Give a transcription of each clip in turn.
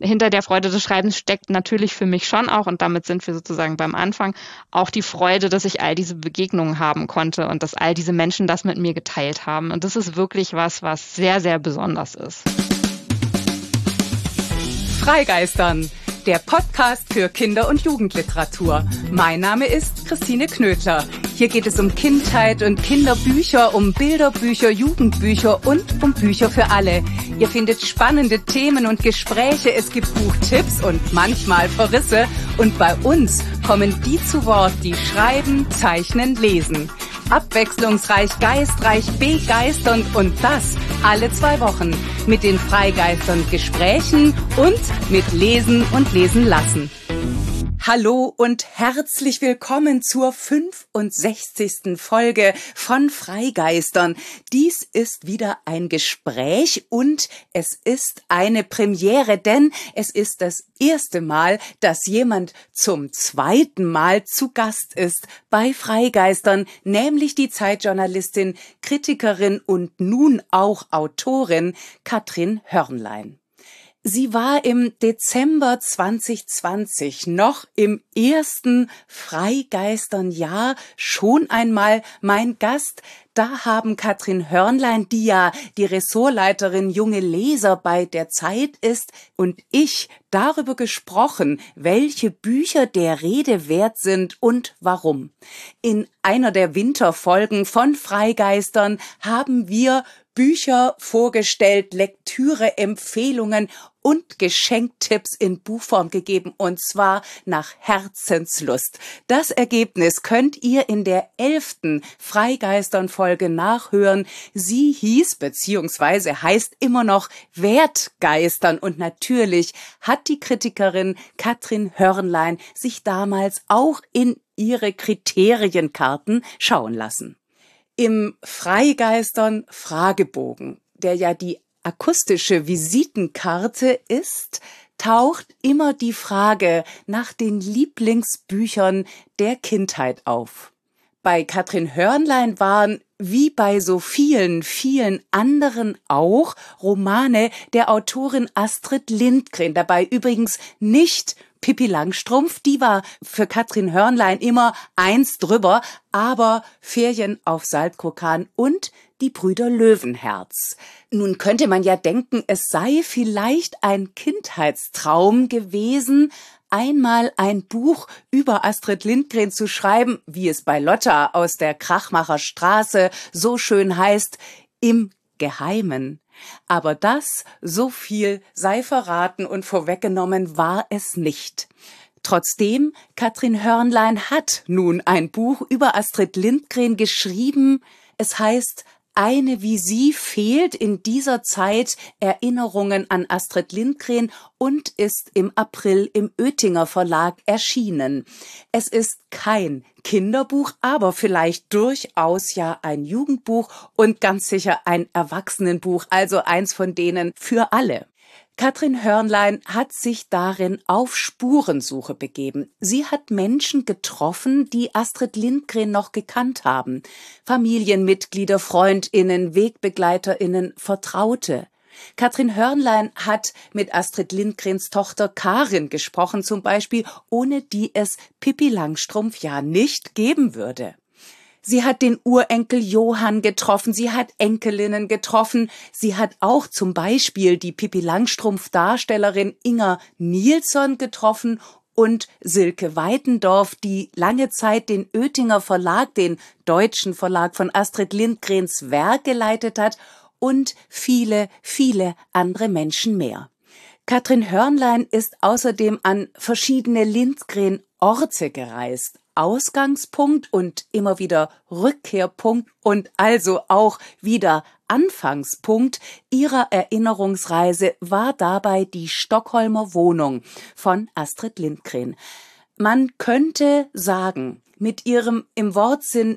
hinter der Freude des Schreibens steckt natürlich für mich schon auch, und damit sind wir sozusagen beim Anfang, auch die Freude, dass ich all diese Begegnungen haben konnte und dass all diese Menschen das mit mir geteilt haben. Und das ist wirklich was sehr, sehr besonders ist. Freigeistern, der Podcast für Kinder- und Jugendliteratur. Mein Name ist Christine Knödler. Hier geht es um Kindheit und Kinderbücher, um Bilderbücher, Jugendbücher und um Bücher für alle. Ihr findet spannende Themen und Gespräche, es gibt Buchtipps und manchmal Verrisse. Und bei uns kommen die zu Wort, die schreiben, zeichnen, lesen. Abwechslungsreich, geistreich, begeisternd und das alle 2 Wochen mit den Freigeistern Gesprächen und mit Lesen und Lesen lassen. Hallo und herzlich willkommen zur 65. Folge von Freigeistern. Dies ist wieder ein Gespräch und es ist eine Premiere, denn es ist das erste Mal, dass jemand zum 2. Mal zu Gast ist bei Freigeistern, nämlich die Zeitjournalistin, Kritikerin und nun auch Autorin Katrin Hörnlein. Sie war im Dezember 2020 noch im ersten Freigeistern-Jahr schon einmal mein Gast. Da haben Katrin Hörnlein, die ja die Ressortleiterin Junge Leser bei der Zeit ist, und ich darüber gesprochen, welche Bücher der Rede wert sind und warum. In einer der Winterfolgen von Freigeistern haben wir Bücher vorgestellt, Lektüre-Empfehlungen und Geschenktipps in Buchform gegeben, und zwar nach Herzenslust. Das Ergebnis könnt ihr in der 11. Freigeistern-Folge nachhören. Sie hieß bzw. heißt immer noch Wertgeistern, und natürlich hat die Kritikerin Katrin Hörnlein sich damals auch in ihre Kriterienkarten schauen lassen. Im Freigeistern Fragebogen, der ja die akustische Visitenkarte ist, taucht immer die Frage nach den Lieblingsbüchern der Kindheit auf. Bei Katrin Hörnlein waren, wie bei so vielen anderen auch, Romane der Autorin Astrid Lindgren. Dabei übrigens nicht Pippi Langstrumpf, die war für Katrin Hörnlein immer 1 drüber, aber Ferien auf Saltkrokan und die Brüder Löwenherz. Nun könnte man ja denken, es sei vielleicht ein Kindheitstraum gewesen, einmal ein Buch über Astrid Lindgren zu schreiben, wie es bei Lotta aus der Krachmacher Straße so schön heißt, im Geheimen. Aber das, so viel sei verraten und vorweggenommen, war es nicht. Trotzdem, Katrin Hörnlein hat nun ein Buch über Astrid Lindgren geschrieben. Es heißt Eine wie sie fehlt in dieser Zeit, Erinnerungen an Astrid Lindgren, und ist im April im Oetinger Verlag erschienen. Es ist kein Kinderbuch, aber vielleicht durchaus ja ein Jugendbuch und ganz sicher ein Erwachsenenbuch, also eins von denen für alle. Katrin Hörnlein hat sich darin auf Spurensuche begeben. Sie hat Menschen getroffen, die Astrid Lindgren noch gekannt haben. Familienmitglieder, FreundInnen, WegbegleiterInnen, Vertraute. Katrin Hörnlein hat mit Astrid Lindgrens Tochter Karin gesprochen, zum Beispiel, ohne die es Pippi Langstrumpf ja nicht geben würde. Sie hat den Urenkel Johann getroffen, sie hat Enkelinnen getroffen, sie hat auch zum Beispiel die Pippi Langstrumpf-Darstellerin Inger Nilsson getroffen und Silke Weitendorf, die lange Zeit den Oetinger Verlag, den deutschen Verlag von Astrid Lindgrens Werk geleitet hat, und viele andere Menschen mehr. Katrin Hörnlein ist außerdem an verschiedene Lindgren-Orte gereist. Ausgangspunkt und immer wieder Rückkehrpunkt und also auch wieder Anfangspunkt ihrer Erinnerungsreise war dabei die Stockholmer Wohnung von Astrid Lindgren. Man könnte sagen, mit ihrem im Wortsinn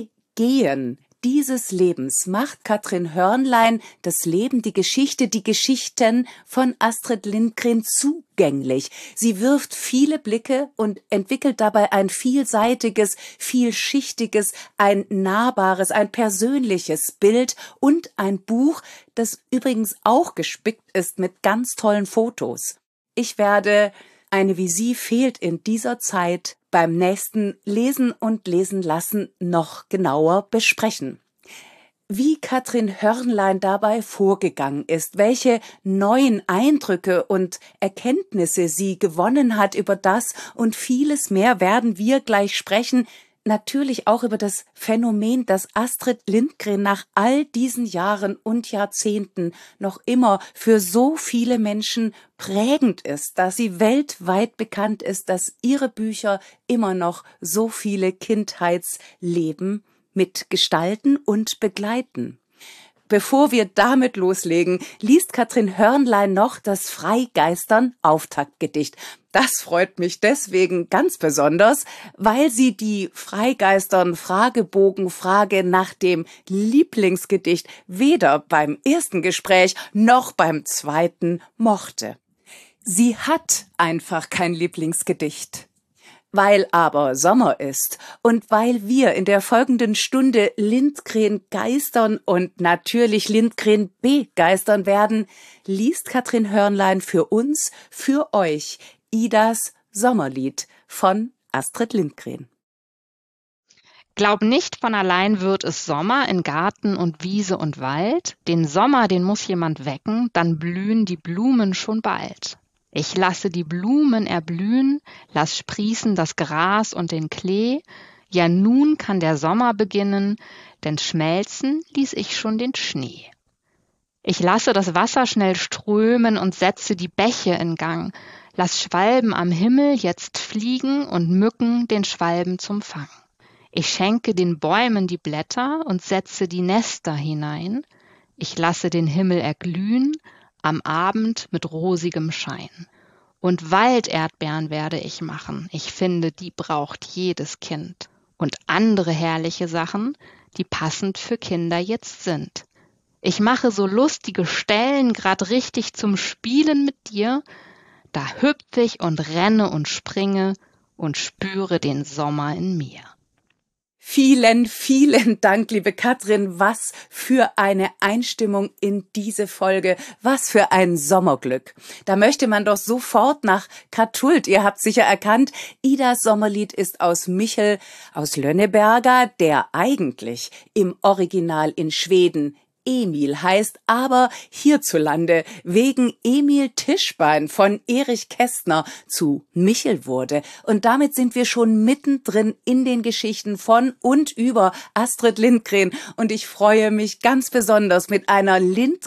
Begehen dieses Lebens macht Katrin Hörnlein das Leben, die Geschichte, die Geschichten von Astrid Lindgren zugänglich. Sie wirft viele Blicke und entwickelt dabei ein vielseitiges, vielschichtiges, ein nahbares, ein persönliches Bild und ein Buch, das übrigens auch gespickt ist mit ganz tollen Fotos. ich werde eine wie sie fehlt in dieser Zeit beim nächsten Lesen und Lesen lassen noch genauer besprechen. Wie Katrin Hörnlein dabei vorgegangen ist, welche neuen Eindrücke und Erkenntnisse sie gewonnen hat über das und vieles mehr werden wir gleich sprechen. Natürlich auch über das Phänomen, dass Astrid Lindgren nach all diesen Jahren und Jahrzehnten noch immer für so viele Menschen prägend ist, dass sie weltweit bekannt ist, dass ihre Bücher immer noch so viele Kindheitsleben mitgestalten und begleiten. Bevor wir damit loslegen, liest Katrin Hörnlein noch das Freigeistern-Auftaktgedicht. Das freut mich deswegen ganz besonders, weil sie die Freigeistern-Fragebogen-Frage nach dem Lieblingsgedicht weder beim ersten Gespräch noch beim zweiten mochte. Sie hat einfach kein Lieblingsgedicht. Weil aber Sommer ist und weil wir in der folgenden Stunde Lindgren geistern und natürlich Lindgren begeistern werden, liest Katrin Hörnlein für uns, für euch, Idas Sommerlied von Astrid Lindgren. Glaub nicht, von allein wird es Sommer in Garten und Wiese und Wald. Den Sommer, den muss jemand wecken, dann blühen die Blumen schon bald. Ich lasse die Blumen erblühen, lass sprießen das Gras und den Klee. Ja, nun kann der Sommer beginnen, denn schmelzen ließ ich schon den Schnee. Ich lasse das Wasser schnell strömen und setze die Bäche in Gang. Lass Schwalben am Himmel jetzt fliegen und Mücken den Schwalben zum Fang. Ich schenke den Bäumen die Blätter und setze die Nester hinein. Ich lasse den Himmel erglühen, am Abend mit rosigem Schein. Und Walderdbeeren werde ich machen. Ich finde, die braucht jedes Kind. Und andere herrliche Sachen, die passend für Kinder jetzt sind. Ich mache so lustige Stellen grad richtig zum Spielen mit dir. Da hüpf ich und renne und springe und spüre den Sommer in mir. Vielen, vielen Dank, liebe Katrin. Was für eine Einstimmung in diese Folge. Was für ein Sommerglück. Da möchte man doch sofort nach Katult. Ihr habt sicher erkannt, Idas Sommerlied ist aus Michel aus Lönneberga, der eigentlich im Original in Schweden Emil heißt, aber hierzulande wegen Emil Tischbein von Erich Kästner zu Michel wurde. Und damit sind wir schon mittendrin in den Geschichten von und über Astrid Lindgren. Und ich freue mich ganz besonders, mit einer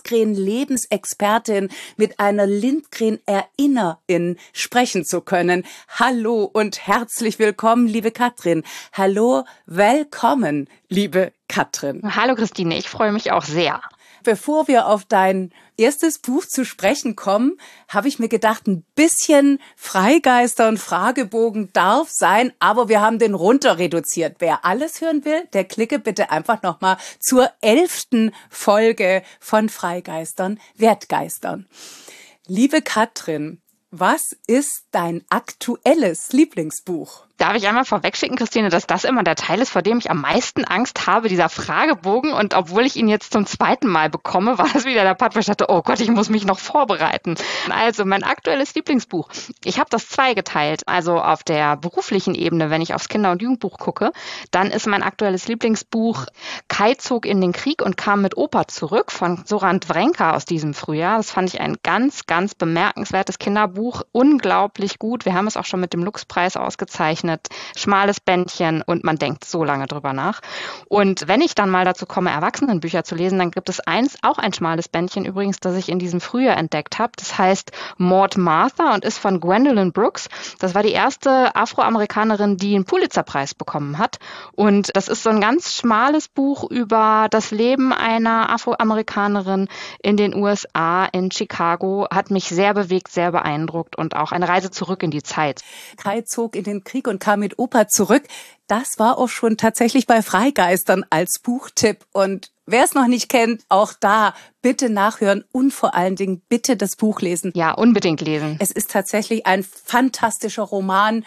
Lindgren-Lebensexpertin, mit einer Lindgren-Erinnerin sprechen zu können. Hallo und herzlich willkommen, liebe Katrin. Hallo, willkommen, liebe Katrin. Hallo Christine, ich freue mich auch sehr. Bevor wir auf dein erstes Buch zu sprechen kommen, habe ich mir gedacht, ein bisschen Freigeistern, Fragebogen darf sein, aber wir haben den runter reduziert. Wer alles hören will, der klicke bitte einfach nochmal zur 11. Folge von Freigeistern, Wertgeistern. Liebe Katrin, was ist dein aktuelles Lieblingsbuch? Darf ich einmal vorwegschicken, Christine, dass das immer der Teil ist, vor dem ich am meisten Angst habe, dieser Fragebogen. Und obwohl ich ihn jetzt zum zweiten Mal bekomme, war das wieder der Part, wo ich dachte, oh Gott, ich muss mich noch vorbereiten. Also mein aktuelles Lieblingsbuch. Ich habe das zweigeteilt. Also auf der beruflichen Ebene, wenn ich aufs Kinder- und Jugendbuch gucke, dann ist mein aktuelles Lieblingsbuch Kai zog in den Krieg und kam mit Opa zurück von Soran Wrenka aus diesem Frühjahr. Das fand ich ein ganz, ganz bemerkenswertes Kinderbuch. Unglaublich gut. Wir haben es auch schon mit dem Lux-Preis ausgezeichnet. Schmales Bändchen und man denkt so lange drüber nach. Und wenn ich dann mal dazu komme, Erwachsenenbücher zu lesen, dann gibt es auch ein schmales Bändchen übrigens, das ich in diesem Frühjahr entdeckt habe. Das heißt Maud Martha und ist von Gwendolyn Brooks. Das war die erste Afroamerikanerin, die einen Pulitzer-Preis bekommen hat. Und das ist so ein ganz schmales Buch über das Leben einer Afroamerikanerin in den USA, in Chicago. Hat mich sehr bewegt, sehr beeindruckt und auch eine Reise zurück in die Zeit. Kai zog in den Krieg und kam mit Opa zurück. Das war auch schon tatsächlich bei Freigeistern als Buchtipp. Und wer es noch nicht kennt, auch da bitte nachhören und vor allen Dingen bitte das Buch lesen. Ja, unbedingt lesen. Es ist tatsächlich ein fantastischer Roman,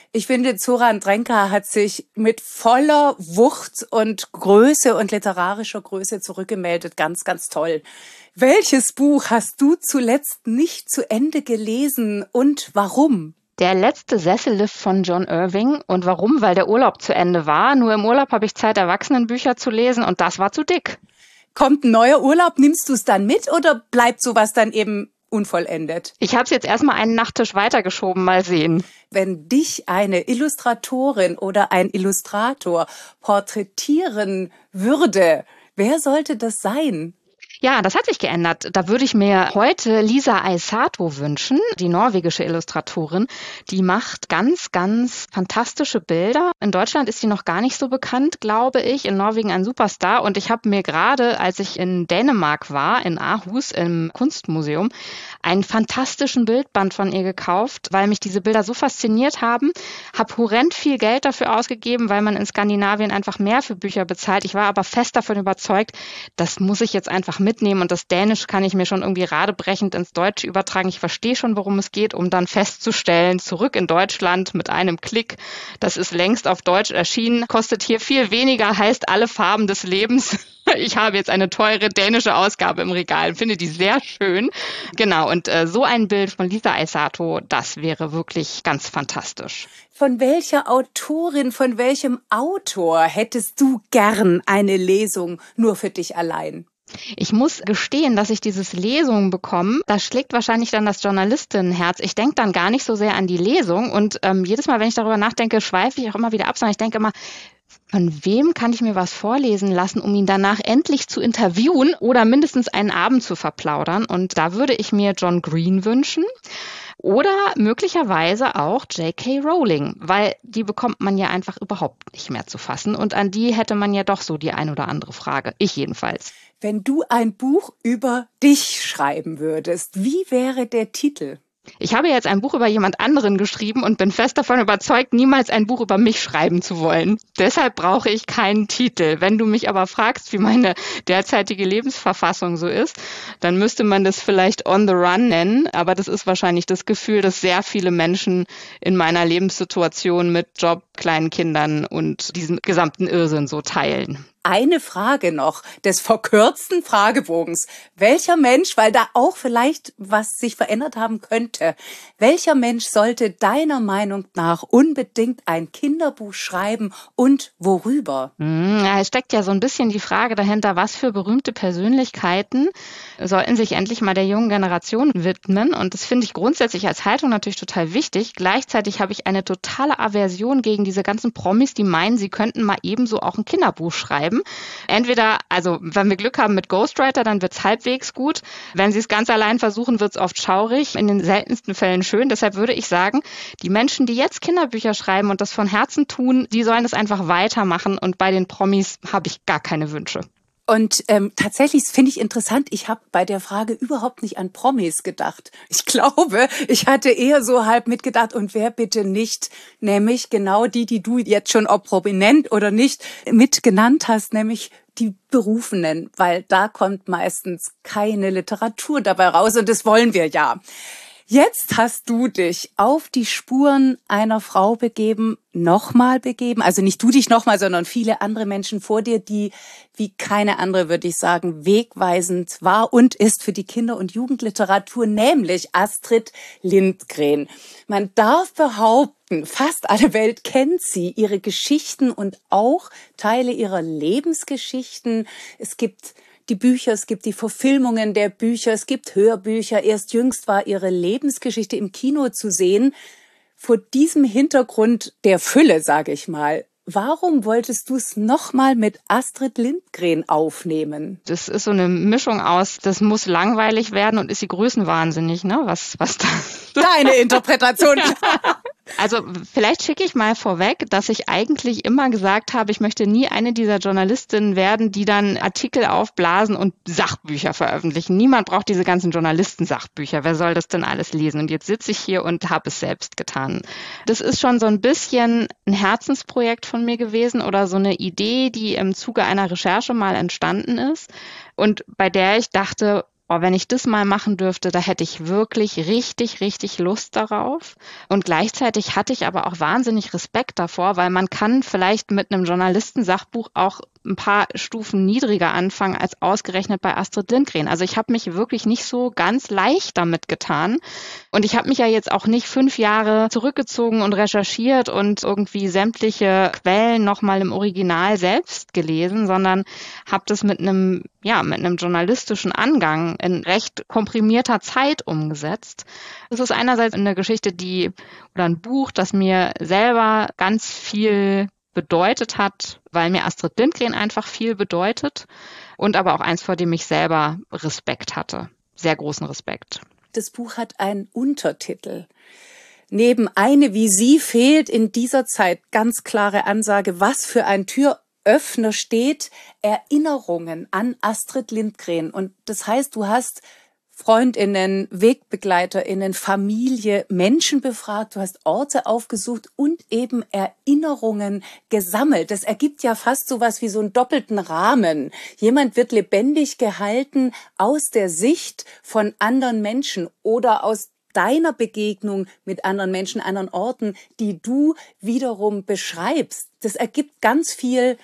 Ich finde, Zoran Drenka hat sich mit voller Wucht und Größe und literarischer Größe zurückgemeldet. Ganz, ganz toll. Welches Buch hast du zuletzt nicht zu Ende gelesen und warum? Der letzte Sessellift von John Irving. Und warum? Weil der Urlaub zu Ende war. Nur im Urlaub habe ich Zeit, Erwachsenenbücher zu lesen und das war zu dick. Kommt ein neuer Urlaub, nimmst du es dann mit oder bleibt sowas dann eben unvollendet? Ich habe es jetzt erstmal einen Nachttisch weitergeschoben, mal sehen. Wenn dich eine Illustratorin oder ein Illustrator porträtieren würde, wer sollte das sein? Ja, das hat sich geändert. Da würde ich mir heute Liisa Eisato wünschen, die norwegische Illustratorin. Die macht ganz, ganz fantastische Bilder. In Deutschland ist sie noch gar nicht so bekannt, glaube ich. In Norwegen ein Superstar. Und ich habe mir gerade, als ich in Dänemark war, in Aarhus im Kunstmuseum, einen fantastischen Bildband von ihr gekauft, weil mich diese Bilder so fasziniert haben. Habe horrend viel Geld dafür ausgegeben, weil man in Skandinavien einfach mehr für Bücher bezahlt. Ich war aber fest davon überzeugt, das muss ich jetzt einfach mitnehmen und das Dänisch kann ich mir schon irgendwie radebrechend ins Deutsche übertragen. Ich verstehe schon, worum es geht, um dann festzustellen, zurück in Deutschland mit einem Klick, das ist längst auf Deutsch erschienen, kostet hier viel weniger, heißt alle Farben des Lebens. Ich habe jetzt eine teure dänische Ausgabe im Regal, finde die sehr schön. Genau, und so ein Bild von Liisa Eisato, das wäre wirklich ganz fantastisch. Von welcher Autorin, von welchem Autor hättest du gern eine Lesung nur für dich allein? Ich muss gestehen, dass ich dieses Lesungen bekomme. Da schlägt wahrscheinlich dann das Journalistinnenherz. Ich denke dann gar nicht so sehr an die Lesung. Und jedes Mal, wenn ich darüber nachdenke, schweife ich auch immer wieder ab, sondern ich denke immer, von wem kann ich mir was vorlesen lassen, um ihn danach endlich zu interviewen oder mindestens einen Abend zu verplaudern? Und da würde ich mir John Green wünschen. Oder möglicherweise auch J.K. Rowling, weil die bekommt man ja einfach überhaupt nicht mehr zu fassen. Und an die hätte man ja doch so die ein oder andere Frage. Ich jedenfalls. Wenn du ein Buch über dich schreiben würdest, wie wäre der Titel? Ich habe jetzt ein Buch über jemand anderen geschrieben und bin fest davon überzeugt, niemals ein Buch über mich schreiben zu wollen. Deshalb brauche ich keinen Titel. Wenn du mich aber fragst, wie meine derzeitige Lebensverfassung so ist, dann müsste man das vielleicht On the Run nennen. Aber das ist wahrscheinlich das Gefühl, das sehr viele Menschen in meiner Lebenssituation mit Job, kleinen Kindern und diesem gesamten Irrsinn so teilen. Eine Frage noch des verkürzten Fragebogens. Welcher Mensch, weil da auch vielleicht was sich verändert haben könnte, welcher Mensch sollte deiner Meinung nach unbedingt ein Kinderbuch schreiben und worüber? Ja, es steckt ja so ein bisschen die Frage dahinter, was für berühmte Persönlichkeiten sollten sich endlich mal der jungen Generation widmen. Und das finde ich grundsätzlich als Haltung natürlich total wichtig. Gleichzeitig habe ich eine totale Aversion gegen diese ganzen Promis, die meinen, sie könnten mal ebenso auch ein Kinderbuch schreiben. Entweder, also wenn wir Glück haben mit Ghostwriter, dann wird's halbwegs gut. Wenn sie es ganz allein versuchen, wird's oft schaurig. In den seltensten Fällen schön. Deshalb würde ich sagen, die Menschen, die jetzt Kinderbücher schreiben und das von Herzen tun, die sollen es einfach weitermachen. Und bei den Promis habe ich gar keine Wünsche. Und tatsächlich finde ich interessant, ich habe bei der Frage überhaupt nicht an Promis gedacht. Ich glaube, ich hatte eher so halb mitgedacht, und wer bitte nicht, nämlich genau die du jetzt schon, ob prominent oder nicht, mitgenannt hast, nämlich die Berufenen, weil da kommt meistens keine Literatur dabei raus und das wollen wir ja. Jetzt hast du dich auf die Spuren einer Frau nochmal begeben. Also nicht du dich nochmal, sondern viele andere Menschen vor dir, die wie keine andere, würde ich sagen, wegweisend war und ist für die Kinder- und Jugendliteratur, nämlich Astrid Lindgren. Man darf behaupten, fast alle Welt kennt sie, ihre Geschichten und auch Teile ihrer Lebensgeschichten. Es gibt die Bücher, es gibt die Verfilmungen der Bücher, es gibt Hörbücher. Erst jüngst war ihre Lebensgeschichte im Kino zu sehen. Vor diesem Hintergrund der Fülle, sage ich mal, warum wolltest du es nochmal mit Astrid Lindgren aufnehmen? Das ist so eine Mischung aus, das muss langweilig werden und ist sie größenwahnsinnig, ne? Was da? Deine Interpretation. Also vielleicht schicke ich mal vorweg, dass ich eigentlich immer gesagt habe, ich möchte nie eine dieser Journalistinnen werden, die dann Artikel aufblasen und Sachbücher veröffentlichen. Niemand braucht diese ganzen Journalisten-Sachbücher. Wer soll das denn alles lesen? Und jetzt sitze ich hier und habe es selbst getan. Das ist schon so ein bisschen ein Herzensprojekt von mir gewesen oder so eine Idee, die im Zuge einer Recherche mal entstanden ist und bei der ich dachte, oh, wenn ich das mal machen dürfte, da hätte ich wirklich richtig, richtig Lust darauf. Und gleichzeitig hatte ich aber auch wahnsinnig Respekt davor, weil man kann vielleicht mit einem Journalistensachbuch auch ein paar Stufen niedriger anfangen als ausgerechnet bei Astrid Lindgren. Also ich habe mich wirklich nicht so ganz leicht damit getan. Und ich habe mich ja jetzt auch nicht 5 Jahre zurückgezogen und recherchiert und irgendwie sämtliche Quellen nochmal im Original selbst gelesen, sondern habe das mit einem journalistischen Angang in recht komprimierter Zeit umgesetzt. Es ist einerseits eine Geschichte, oder ein Buch, das mir selber ganz viel bedeutet hat, weil mir Astrid Lindgren einfach viel bedeutet und aber auch eins, vor dem ich selber Respekt hatte. Sehr großen Respekt. Das Buch hat einen Untertitel. Neben eine wie sie fehlt in dieser Zeit ganz klare Ansage, was für ein Türöffner steht, Erinnerungen an Astrid Lindgren. Und das heißt, du hast FreundInnen, WegbegleiterInnen, Familie, Menschen befragt, du hast Orte aufgesucht und eben Erinnerungen gesammelt. Das ergibt ja fast sowas wie so einen doppelten Rahmen. Jemand wird lebendig gehalten aus der Sicht von anderen Menschen oder aus deiner Begegnung mit anderen Menschen, anderen Orten, die du wiederum beschreibst. Das ergibt ganz viel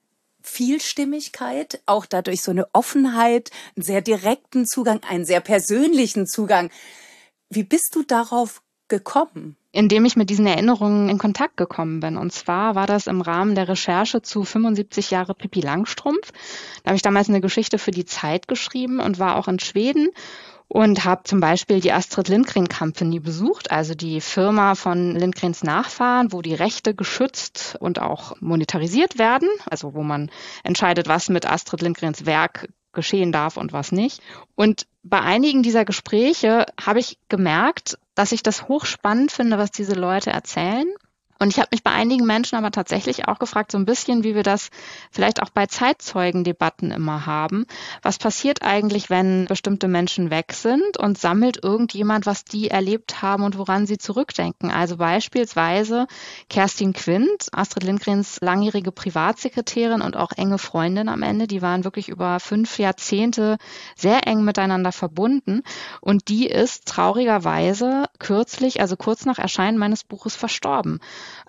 Vielstimmigkeit, auch dadurch so eine Offenheit, einen sehr direkten Zugang, einen sehr persönlichen Zugang. Wie bist du darauf gekommen? Indem ich mit diesen Erinnerungen in Kontakt gekommen bin. Und zwar war das im Rahmen der Recherche zu 75 Jahre Pippi Langstrumpf. Da habe ich damals eine Geschichte für die Zeit geschrieben und war auch in Schweden und habe zum Beispiel die Astrid Lindgren Company besucht, also die Firma von Lindgrens Nachfahren, wo die Rechte geschützt und auch monetarisiert werden, also wo man entscheidet, was mit Astrid Lindgrens Werk geschehen darf und was nicht. Und bei einigen dieser Gespräche habe ich gemerkt, dass ich das hochspannend finde, was diese Leute erzählen. Und ich habe mich bei einigen Menschen aber tatsächlich auch gefragt, so ein bisschen, wie wir das vielleicht auch bei Zeitzeugendebatten immer haben. Was passiert eigentlich, wenn bestimmte Menschen weg sind und sammelt irgendjemand, was die erlebt haben und woran sie zurückdenken? Also beispielsweise Kerstin Quint, Astrid Lindgrens langjährige Privatsekretärin und auch enge Freundin am Ende. Die waren wirklich über 5 Jahrzehnte sehr eng miteinander verbunden. Und die ist traurigerweise kürzlich, also kurz nach Erscheinen meines Buches, verstorben.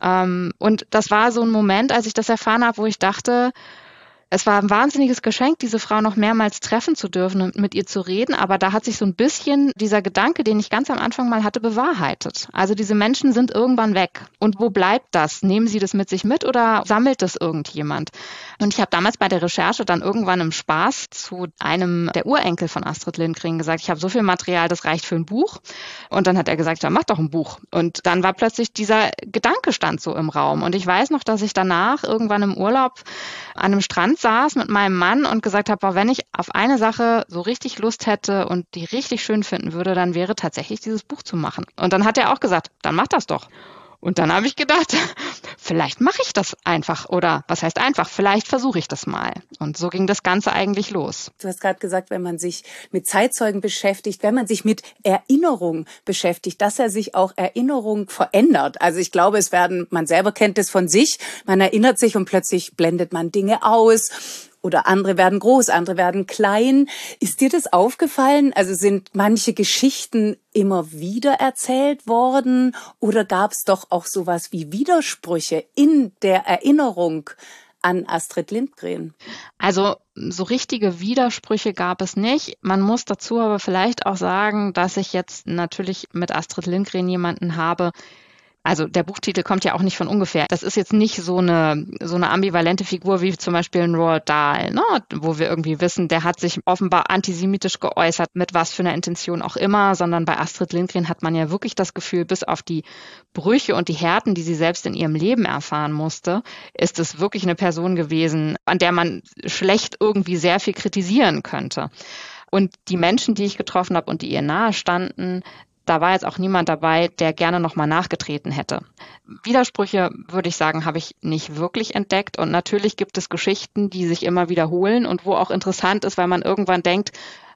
Und das war so ein Moment, als ich das erfahren habe, wo ich dachte, es war ein wahnsinniges Geschenk, diese Frau noch mehrmals treffen zu dürfen und mit ihr zu reden. Aber da hat sich so ein bisschen dieser Gedanke, den ich ganz am Anfang mal hatte, bewahrheitet. Also diese Menschen sind irgendwann weg. Und wo bleibt das? Nehmen sie das mit sich mit oder sammelt das irgendjemand? Und ich habe damals bei der Recherche dann irgendwann im Spaß zu einem der Urenkel von Astrid Lindgren gesagt, ich habe so viel Material, das reicht für ein Buch. Und dann hat er gesagt, ja, mach doch ein Buch. Und dann war plötzlich dieser Gedanke stand so im Raum. Und ich weiß noch, dass ich danach irgendwann im Urlaub an einem Strand saß mit meinem Mann und gesagt habe, wenn ich auf eine Sache so richtig Lust hätte und die richtig schön finden würde, dann wäre tatsächlich dieses Buch zu machen. Und dann hat er auch gesagt, dann mach das doch. Und dann habe ich gedacht, vielleicht mache ich das einfach oder was heißt einfach, vielleicht versuche ich das mal. Und so ging das Ganze eigentlich los. Du hast gerade gesagt, wenn man sich mit Zeitzeugen beschäftigt, wenn man sich mit Erinnerung beschäftigt, dass sich auch Erinnerung verändert. Also ich glaube, man selber kennt es von sich, man erinnert sich und plötzlich blendet man Dinge aus. Oder andere werden groß, andere werden klein. Ist dir das aufgefallen? Also sind manche Geschichten immer wieder erzählt worden? Oder gab es doch auch sowas wie Widersprüche in der Erinnerung an Astrid Lindgren? Also so richtige Widersprüche gab es nicht. Man muss dazu aber vielleicht auch sagen, dass ich jetzt natürlich mit Astrid Lindgren jemanden habe. Also der Buchtitel kommt ja auch nicht von ungefähr. Das ist jetzt nicht so eine ambivalente Figur wie zum Beispiel ein Roald Dahl, ne? Wo wir irgendwie wissen, der hat sich offenbar antisemitisch geäußert, mit was für einer Intention auch immer, sondern bei Astrid Lindgren hat man ja wirklich das Gefühl, bis auf die Brüche und die Härten, die sie selbst in ihrem Leben erfahren musste, ist es wirklich eine Person gewesen, an der man schlecht irgendwie sehr viel kritisieren könnte. Und die Menschen, die ich getroffen habe und die ihr nahe standen, da war jetzt auch niemand dabei, der gerne nochmal nachgetreten hätte. Widersprüche, würde ich sagen, habe ich nicht wirklich entdeckt. Und natürlich gibt es Geschichten, die sich immer wiederholen und wo auch interessant ist, weil man irgendwann denkt,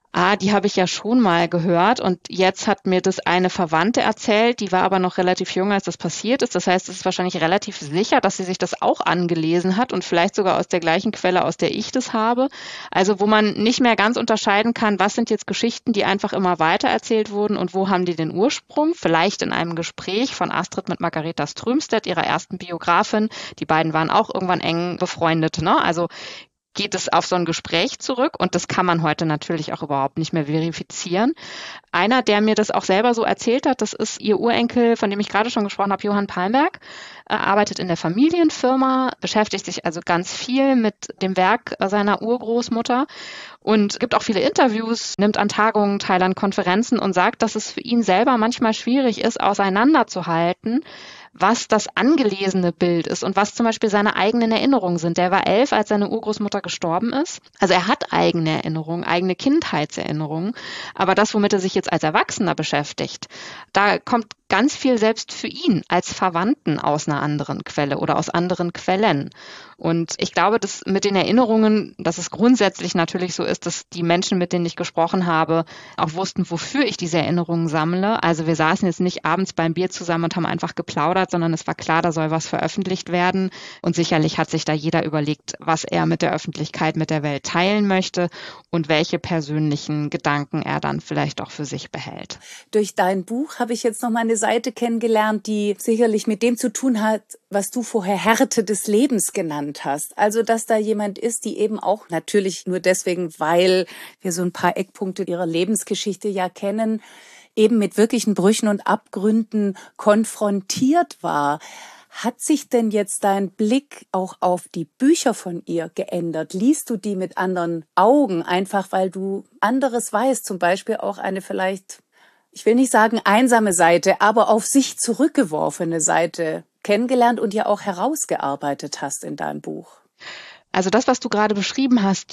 Die habe ich ja schon mal gehört und jetzt hat mir das eine Verwandte erzählt, die war aber noch relativ jung, als das passiert ist. Das heißt, es ist wahrscheinlich relativ sicher, dass sie sich das auch angelesen hat und vielleicht sogar aus der gleichen Quelle, aus der ich das habe. Also wo man nicht mehr ganz unterscheiden kann, was sind jetzt Geschichten, die einfach immer weiter erzählt wurden und wo haben die den Ursprung? Vielleicht in einem Gespräch von Astrid mit Margareta Strömstedt, ihrer ersten Biografin. Die beiden waren auch irgendwann eng befreundet, ne? Also geht es auf so ein Gespräch zurück und das kann man heute natürlich auch überhaupt nicht mehr verifizieren. Einer, der mir das auch selber so erzählt hat, das ist ihr Urenkel, von dem ich gerade schon gesprochen habe, Johann Palmberg. Er arbeitet in der Familienfirma, beschäftigt sich also ganz viel mit dem Werk seiner Urgroßmutter und gibt auch viele Interviews, nimmt an Tagungen teil, an Konferenzen und sagt, dass es für ihn selber manchmal schwierig ist, auseinanderzuhalten, was das angelesene Bild ist und was zum Beispiel seine eigenen Erinnerungen sind. Der war 11, als seine Urgroßmutter gestorben ist. Also er hat eigene Erinnerungen, eigene Kindheitserinnerungen. Aber das, womit er sich jetzt als Erwachsener beschäftigt, da kommt ganz viel selbst für ihn als Verwandten aus einer anderen Quelle oder aus anderen Quellen. Und ich glaube, dass mit den Erinnerungen, dass es grundsätzlich natürlich so ist, dass die Menschen, mit denen ich gesprochen habe, auch wussten, wofür ich diese Erinnerungen sammle. Also wir saßen jetzt nicht abends beim Bier zusammen und haben einfach geplaudert, sondern es war klar, da soll was veröffentlicht werden. Und sicherlich hat sich da jeder überlegt, was er mit der Öffentlichkeit, mit der Welt teilen möchte und welche persönlichen Gedanken er dann vielleicht auch für sich behält. Durch dein Buch habe ich jetzt noch mal eine Seite kennengelernt, die sicherlich mit dem zu tun hat, was du vorher Härte des Lebens genannt hast. Also, dass da jemand ist, die eben auch natürlich nur deswegen, weil wir so ein paar Eckpunkte ihrer Lebensgeschichte ja kennen, eben mit wirklichen Brüchen und Abgründen konfrontiert war. Hat sich denn jetzt dein Blick auch auf die Bücher von ihr geändert? Liest du die mit anderen Augen, einfach weil du anderes weißt, zum Beispiel auch eine vielleicht, ich will nicht sagen einsame Seite, aber auf sich zurückgeworfene Seite kennengelernt und ja auch herausgearbeitet hast in deinem Buch? Also das, was du gerade beschrieben hast,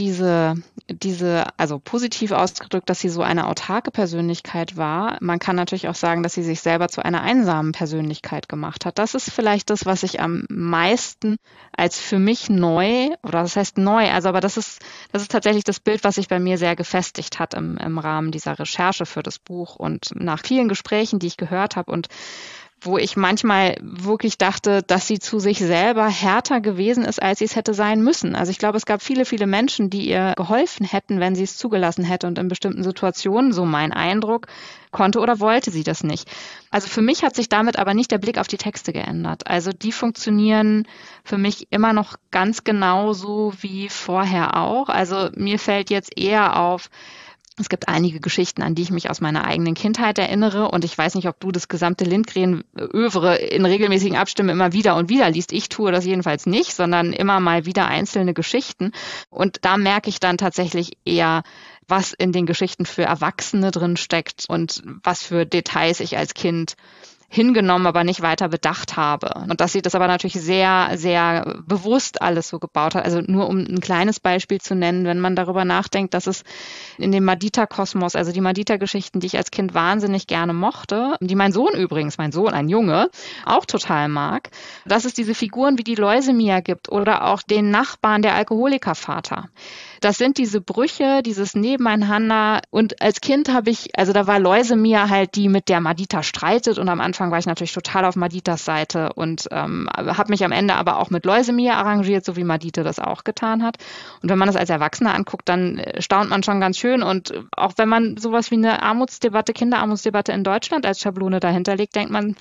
also positiv ausgedrückt, dass sie so eine autarke Persönlichkeit war. Man kann natürlich auch sagen, dass sie sich selber zu einer einsamen Persönlichkeit gemacht hat. Das ist vielleicht das, was ich am meisten als für mich neu, oder das heißt neu, also aber das ist tatsächlich das Bild, was sich bei mir sehr gefestigt hat im Rahmen dieser Recherche für das Buch und nach vielen Gesprächen, die ich gehört habe und wo ich manchmal wirklich dachte, dass sie zu sich selber härter gewesen ist, als sie es hätte sein müssen. Also ich glaube, es gab viele, viele Menschen, die ihr geholfen hätten, wenn sie es zugelassen hätte. Und in bestimmten Situationen, so mein Eindruck, konnte oder wollte sie das nicht. Also für mich hat sich damit aber nicht der Blick auf die Texte geändert. Also die funktionieren für mich immer noch ganz genauso wie vorher auch. Also mir fällt jetzt eher auf, es gibt einige Geschichten, an die ich mich aus meiner eigenen Kindheit erinnere und ich weiß nicht, ob du das gesamte Lindgren-Övre in regelmäßigen Abständen immer wieder und wieder liest. Ich tue das jedenfalls nicht, sondern immer mal wieder einzelne Geschichten und da merke ich dann tatsächlich eher, was in den Geschichten für Erwachsene drin steckt und was für Details ich als Kind hingenommen, aber nicht weiter bedacht habe. Und dass sie das aber natürlich sehr, sehr bewusst alles so gebaut hat. Also nur um ein kleines Beispiel zu nennen, wenn man darüber nachdenkt, dass es in dem Madita-Kosmos, also die Madita-Geschichten, die ich als Kind wahnsinnig gerne mochte, die mein Sohn übrigens, ein Junge, auch total mag, dass es diese Figuren wie die Läusemia gibt oder auch den Nachbarn, der Alkoholikervater. Das sind diese Brüche, dieses Nebeneinander. Und als Kind da war Läusemia halt die, mit der Madita streitet. Und am Anfang war ich natürlich total auf Maditas Seite und habe mich am Ende aber auch mit Läusemia arrangiert, so wie Madita das auch getan hat. Und wenn man das als Erwachsener anguckt, dann staunt man schon ganz schön. Und auch wenn man sowas wie eine Kinderarmutsdebatte in Deutschland als Schablone dahinter legt, denkt man,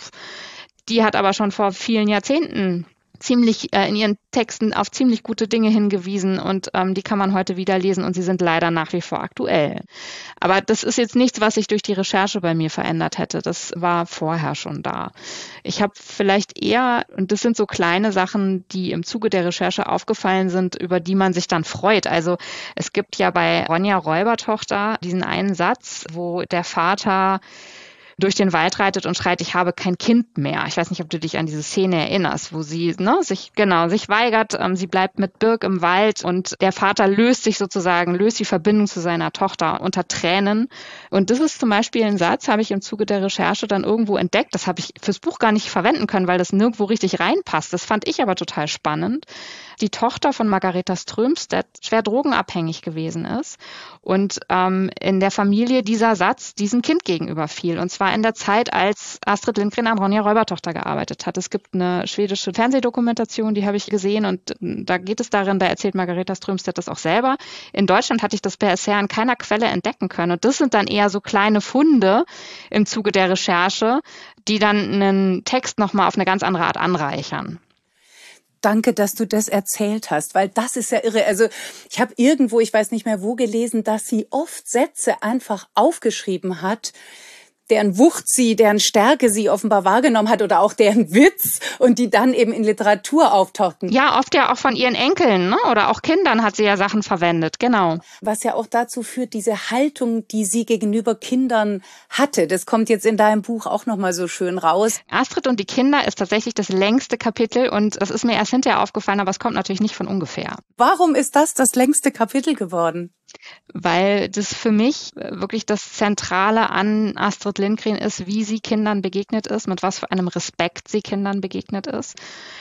die hat aber schon vor vielen Jahrzehnten ziemlich in ihren Texten auf ziemlich gute Dinge hingewiesen und die kann man heute wieder lesen und sie sind leider nach wie vor aktuell. Aber das ist jetzt nichts, was sich durch die Recherche bei mir verändert hätte. Das war vorher schon da. Ich habe vielleicht eher, und das sind so kleine Sachen, die im Zuge der Recherche aufgefallen sind, über die man sich dann freut. Also es gibt ja bei Ronja Räubertochter diesen einen Satz, wo der Vater durch den Wald reitet und schreit, ich habe kein Kind mehr. Ich weiß nicht, ob du dich an diese Szene erinnerst, wo sie sich weigert. Sie bleibt mit Birk im Wald und der Vater löst die Verbindung zu seiner Tochter unter Tränen. Und das ist zum Beispiel ein Satz, habe ich im Zuge der Recherche dann irgendwo entdeckt. Das habe ich fürs Buch gar nicht verwenden können, weil das nirgendwo richtig reinpasst. Das fand ich aber total spannend. Die Tochter von Margareta Strömstedt schwer drogenabhängig gewesen ist und in der Familie dieser Satz diesem Kind gegenüber fiel. Und zwar in der Zeit, als Astrid Lindgren an Ronja Räubertochter gearbeitet hat. Es gibt eine schwedische Fernsehdokumentation, die habe ich gesehen und da da erzählt Margareta Strömstedt das auch selber. In Deutschland hatte ich das bisher an keiner Quelle entdecken können. Und das sind dann eher so kleine Funde im Zuge der Recherche, die dann einen Text nochmal auf eine ganz andere Art anreichern. Danke, dass du das erzählt hast, weil das ist ja irre. Also ich habe irgendwo, ich weiß nicht mehr wo, gelesen, dass sie oft Sätze einfach aufgeschrieben hat, deren Wucht deren Stärke sie offenbar wahrgenommen hat oder auch deren Witz und die dann eben in Literatur auftauchten. Ja, oft ja auch von ihren Enkeln, ne? Oder auch Kindern hat sie ja Sachen verwendet, genau. Was ja auch dazu führt, diese Haltung, die sie gegenüber Kindern hatte, das kommt jetzt in deinem Buch auch nochmal so schön raus. Astrid und die Kinder ist tatsächlich das längste Kapitel und das ist mir erst hinterher aufgefallen, aber es kommt natürlich nicht von ungefähr. Warum ist das längste Kapitel geworden? Weil das für mich wirklich das Zentrale an Astrid Lindgren ist, wie sie Kindern begegnet ist, mit was für einem Respekt sie Kindern begegnet ist.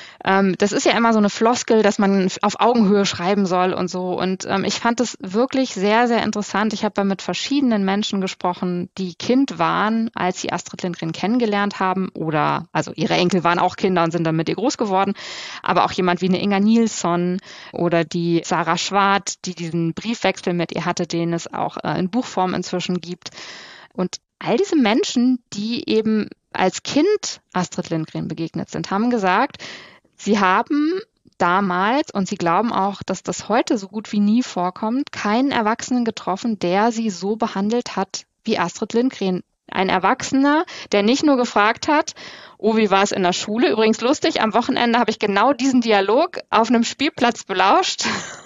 Das ist ja immer so eine Floskel, dass man auf Augenhöhe schreiben soll und so. Und ich fand das wirklich sehr, sehr interessant. Ich habe da mit verschiedenen Menschen gesprochen, die Kind waren, als sie Astrid Lindgren kennengelernt haben. Also ihre Enkel waren auch Kinder und sind dann mit ihr groß geworden. Aber auch jemand wie eine Inga Nilsson oder die Sarah Schwart, die diesen Briefwechsel mit ihr hatte, den es auch in Buchform inzwischen gibt. Und all diese Menschen, die eben als Kind Astrid Lindgren begegnet sind, haben gesagt, sie haben damals, und sie glauben auch, dass das heute so gut wie nie vorkommt, keinen Erwachsenen getroffen, der sie so behandelt hat wie Astrid Lindgren. Ein Erwachsener, der nicht nur gefragt hat, oh, wie war es in der Schule? Übrigens lustig, am Wochenende habe ich genau diesen Dialog auf einem Spielplatz belauscht.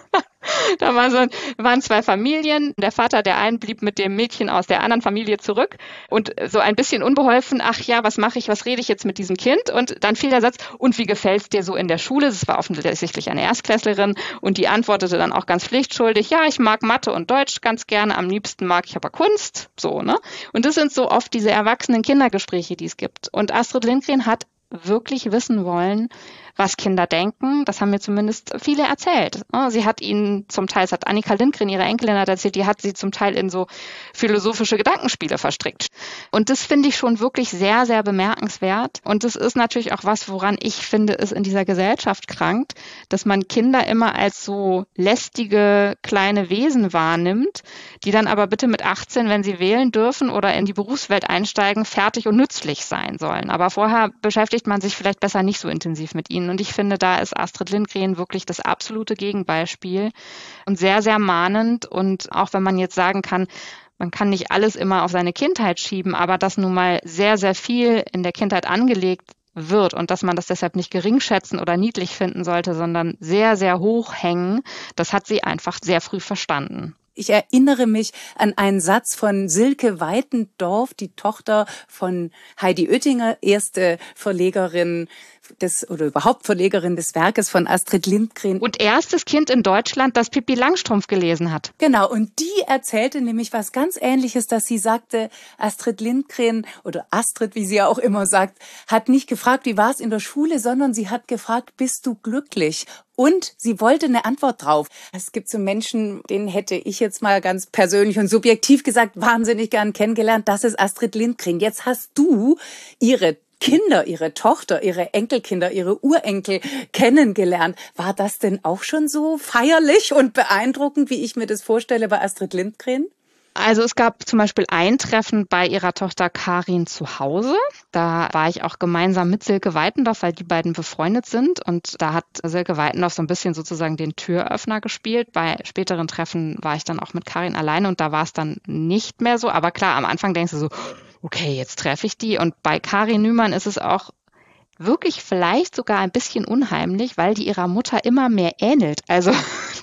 Da waren zwei Familien. Der Vater der einen blieb mit dem Mädchen aus der anderen Familie zurück und so ein bisschen unbeholfen, ach ja, was mache ich, was rede ich jetzt mit diesem Kind? Und dann fiel der Satz, und wie gefällt's dir so in der Schule? Das war offensichtlich eine Erstklässlerin und die antwortete dann auch ganz pflichtschuldig, ja, ich mag Mathe und Deutsch ganz gerne, am liebsten mag ich aber Kunst, so, ne? Und das sind so oft diese erwachsenen Kindergespräche, die es gibt. Und Astrid Lindgren hat wirklich wissen wollen, was Kinder denken. Das haben mir zumindest viele erzählt. Sie hat ihnen zum Teil, das hat Annika Lindgren, ihre Enkelin, hat erzählt, die hat sie zum Teil in so philosophische Gedankenspiele verstrickt. Und das finde ich schon wirklich sehr, sehr bemerkenswert. Und das ist natürlich auch was, woran ich finde, ist in dieser Gesellschaft krankt, dass man Kinder immer als so lästige kleine Wesen wahrnimmt, die dann aber bitte mit 18, wenn sie wählen dürfen oder in die Berufswelt einsteigen, fertig und nützlich sein sollen. Aber vorher beschäftigt man sich vielleicht besser nicht so intensiv mit ihnen. Und ich finde, da ist Astrid Lindgren wirklich das absolute Gegenbeispiel und sehr, sehr mahnend. Und auch wenn man jetzt sagen kann, man kann nicht alles immer auf seine Kindheit schieben, aber dass nun mal sehr, sehr viel in der Kindheit angelegt wird und dass man das deshalb nicht geringschätzen oder niedlich finden sollte, sondern sehr, sehr hoch hängen, das hat sie einfach sehr früh verstanden. Ich erinnere mich an einen Satz von Silke Weitendorf, die Tochter von Heidi Oettinger, erste Verlegerin oder überhaupt Verlegerin des Werkes von Astrid Lindgren. Und erstes Kind in Deutschland, das Pippi Langstrumpf gelesen hat. Genau, und die erzählte nämlich was ganz Ähnliches, dass sie sagte, Astrid Lindgren oder Astrid, wie sie ja auch immer sagt, hat nicht gefragt, wie war es in der Schule, sondern sie hat gefragt, bist du glücklich? Und sie wollte eine Antwort drauf. Es gibt so Menschen, denen hätte ich jetzt mal ganz persönlich und subjektiv gesagt, wahnsinnig gern kennengelernt. Das ist Astrid Lindgren. Jetzt hast du ihre Kinder, ihre Tochter, ihre Enkelkinder, ihre Urenkel kennengelernt. War das denn auch schon so feierlich und beeindruckend, wie ich mir das vorstelle bei Astrid Lindgren? Also es gab zum Beispiel ein Treffen bei ihrer Tochter Karin zu Hause. Da war ich auch gemeinsam mit Silke Weitendorf, weil die beiden befreundet sind. Und da hat Silke Weitendorf so ein bisschen sozusagen den Türöffner gespielt. Bei späteren Treffen war ich dann auch mit Karin alleine und da war es dann nicht mehr so. Aber klar, am Anfang denkst du so, okay, jetzt treffe ich die. Und bei Karin Nümann ist es auch wirklich vielleicht sogar ein bisschen unheimlich, weil die ihrer Mutter immer mehr ähnelt. Also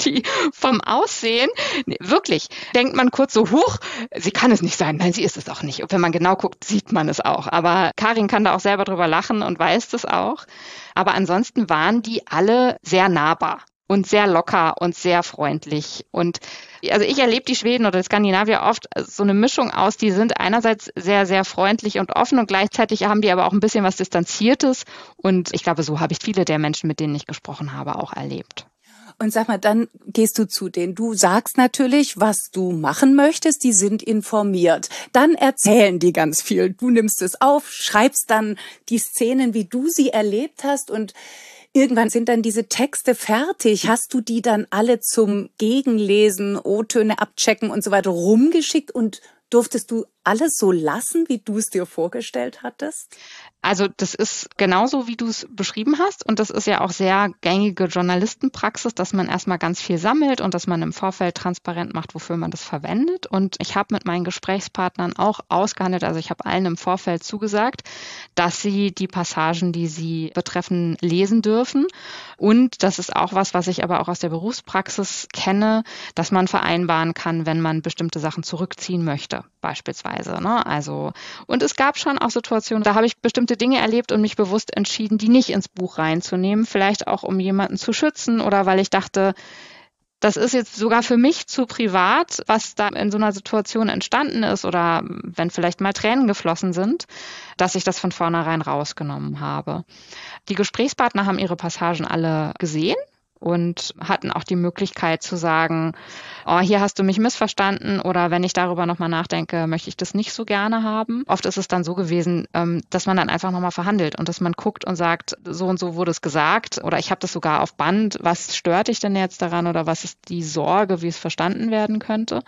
die vom Aussehen, wirklich, denkt man kurz so, huch, sie kann es nicht sein. Nein, sie ist es auch nicht. Und wenn man genau guckt, sieht man es auch. Aber Karin kann da auch selber drüber lachen und weiß das auch. Aber ansonsten waren die alle sehr nahbar und sehr locker und sehr freundlich. Und also ich erlebe die Schweden oder die Skandinavier oft so eine Mischung aus, die sind einerseits sehr, sehr freundlich und offen und gleichzeitig haben die aber auch ein bisschen was Distanziertes. Und ich glaube, so habe ich viele der Menschen, mit denen ich gesprochen habe, auch erlebt. Und sag mal, dann gehst du zu denen. Du sagst natürlich, was du machen möchtest. Die sind informiert. Dann erzählen die ganz viel. Du nimmst es auf, schreibst dann die Szenen, wie du sie erlebt hast und irgendwann sind dann diese Texte fertig. Hast du die dann alle zum Gegenlesen, O-Töne abchecken und so weiter rumgeschickt und durftest du alles so lassen, wie du es dir vorgestellt hattest? Also das ist genauso, wie du es beschrieben hast. Und das ist ja auch sehr gängige Journalistenpraxis, dass man erstmal ganz viel sammelt und dass man im Vorfeld transparent macht, wofür man das verwendet. Und ich habe mit meinen Gesprächspartnern auch ausgehandelt, also ich habe allen im Vorfeld zugesagt, dass sie die Passagen, die sie betreffen, lesen dürfen. Und das ist auch was ich aber auch aus der Berufspraxis kenne, dass man vereinbaren kann, wenn man bestimmte Sachen zurückziehen möchte, beispielsweise. Ne? Also, und es gab schon auch Situationen, da habe ich bestimmte Dinge erlebt und mich bewusst entschieden, die nicht ins Buch reinzunehmen, vielleicht auch um jemanden zu schützen oder weil ich dachte, das ist jetzt sogar für mich zu privat, was da in so einer Situation entstanden ist oder wenn vielleicht mal Tränen geflossen sind, dass ich das von vornherein rausgenommen habe. Die Gesprächspartner haben ihre Passagen alle gesehen und hatten auch die Möglichkeit zu sagen, oh, hier hast du mich missverstanden oder wenn ich darüber nochmal nachdenke, möchte ich das nicht so gerne haben. Oft ist es dann so gewesen, dass man dann einfach nochmal verhandelt und dass man guckt und sagt, so und so wurde es gesagt oder ich habe das sogar auf Band, was stört dich denn jetzt daran oder was ist die Sorge, wie es verstanden werden könnte.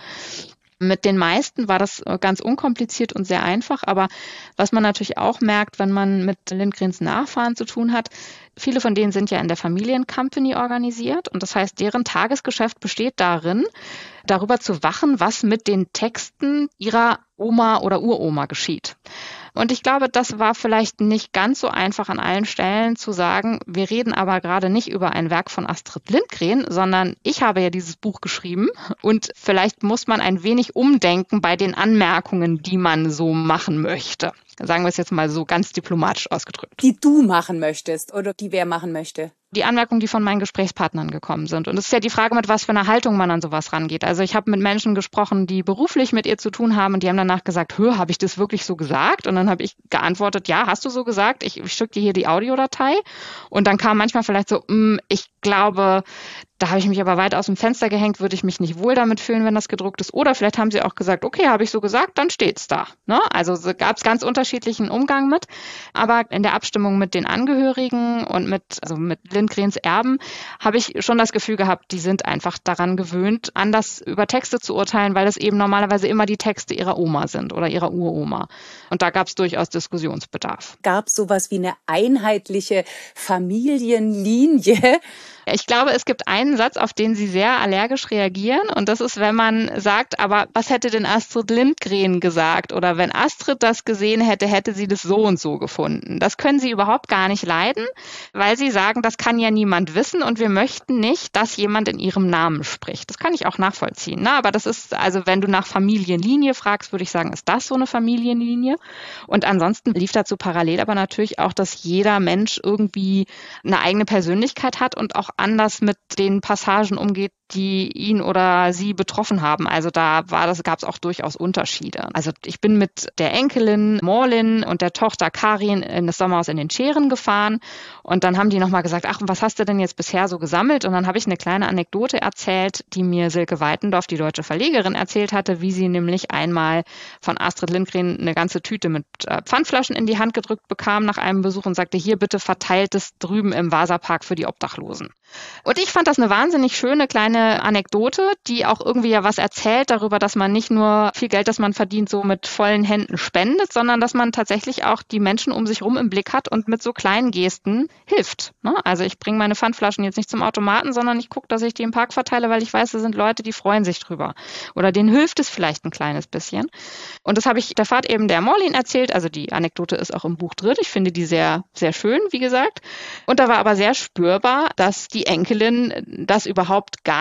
Mit den meisten war das ganz unkompliziert und sehr einfach, aber was man natürlich auch merkt, wenn man mit Lindgrens Nachfahren zu tun hat, viele von denen sind ja in der Familiencompany organisiert und das heißt, deren Tagesgeschäft besteht darin, darüber zu wachen, was mit den Texten ihrer Oma oder Uroma geschieht. Und ich glaube, das war vielleicht nicht ganz so einfach an allen Stellen zu sagen, wir reden aber gerade nicht über ein Werk von Astrid Lindgren, sondern ich habe ja dieses Buch geschrieben und vielleicht muss man ein wenig umdenken bei den Anmerkungen, die man so machen möchte. Sagen wir es jetzt mal so ganz diplomatisch ausgedrückt. Die du machen möchtest oder die wer machen möchte? Die Anmerkungen, die von meinen Gesprächspartnern gekommen sind. Und es ist ja die Frage, mit was für einer Haltung man an sowas rangeht. Also ich habe mit Menschen gesprochen, die beruflich mit ihr zu tun haben und die haben danach gesagt, habe ich das wirklich so gesagt? Und dann habe ich geantwortet, ja, hast du so gesagt? Ich schicke dir hier die Audiodatei. Und dann kam manchmal vielleicht so, ich glaube, da habe ich mich aber weit aus dem Fenster gehängt, würde ich mich nicht wohl damit fühlen, wenn das gedruckt ist. Oder vielleicht haben sie auch gesagt, okay, habe ich so gesagt, dann steht's da. Ne? Also gab es ganz unterschiedlichen Umgang mit. Aber in der Abstimmung mit den Angehörigen und mit Lindgrens Erben habe ich schon das Gefühl gehabt, die sind einfach daran gewöhnt, anders über Texte zu urteilen, weil es eben normalerweise immer die Texte ihrer Oma sind oder ihrer Uroma. Und da gab es durchaus Diskussionsbedarf. Gab es sowas wie eine einheitliche Familienlinie? Ich glaube, es gibt einen Satz, auf den sie sehr allergisch reagieren. Und das ist, wenn man sagt, aber was hätte denn Astrid Lindgren gesagt? Oder wenn Astrid das gesehen hätte, hätte sie das so und so gefunden. Das können sie überhaupt gar nicht leiden, weil sie sagen, das kann ja niemand wissen und wir möchten nicht, dass jemand in ihrem Namen spricht. Das kann ich auch nachvollziehen. Ne? Aber das ist, also wenn du nach Familienlinie fragst, würde ich sagen, ist das so eine Familienlinie? Und ansonsten lief dazu parallel aber natürlich auch, dass jeder Mensch irgendwie eine eigene Persönlichkeit hat und auch anders mit den Passagen umgeht, die ihn oder sie betroffen haben. Also gab es auch durchaus Unterschiede. Also ich bin mit der Enkelin Morlin und der Tochter Karin in das Sommerhaus in den Schären gefahren und dann haben die nochmal gesagt, ach, was hast du denn jetzt bisher so gesammelt? Und dann habe ich eine kleine Anekdote erzählt, die mir Silke Weitendorf, die deutsche Verlegerin, erzählt hatte, wie sie nämlich einmal von Astrid Lindgren eine ganze Tüte mit Pfandflaschen in die Hand gedrückt bekam nach einem Besuch und sagte, hier bitte verteilt es drüben im Vasapark für die Obdachlosen. Und ich fand das eine wahnsinnig schöne kleine Anekdote, die auch irgendwie ja was erzählt darüber, dass man nicht nur viel Geld, das man verdient, so mit vollen Händen spendet, sondern dass man tatsächlich auch die Menschen um sich rum im Blick hat und mit so kleinen Gesten hilft. Ne? Also ich bringe meine Pfandflaschen jetzt nicht zum Automaten, sondern ich gucke, dass ich die im Park verteile, weil ich weiß, da sind Leute, die freuen sich drüber. Oder denen hilft es vielleicht ein kleines bisschen. Und das habe ich der Fahrt eben der Morlin erzählt. Also die Anekdote ist auch im Buch drin. Ich finde die sehr, sehr schön, wie gesagt. Und da war aber sehr spürbar, dass die Enkelin das überhaupt gar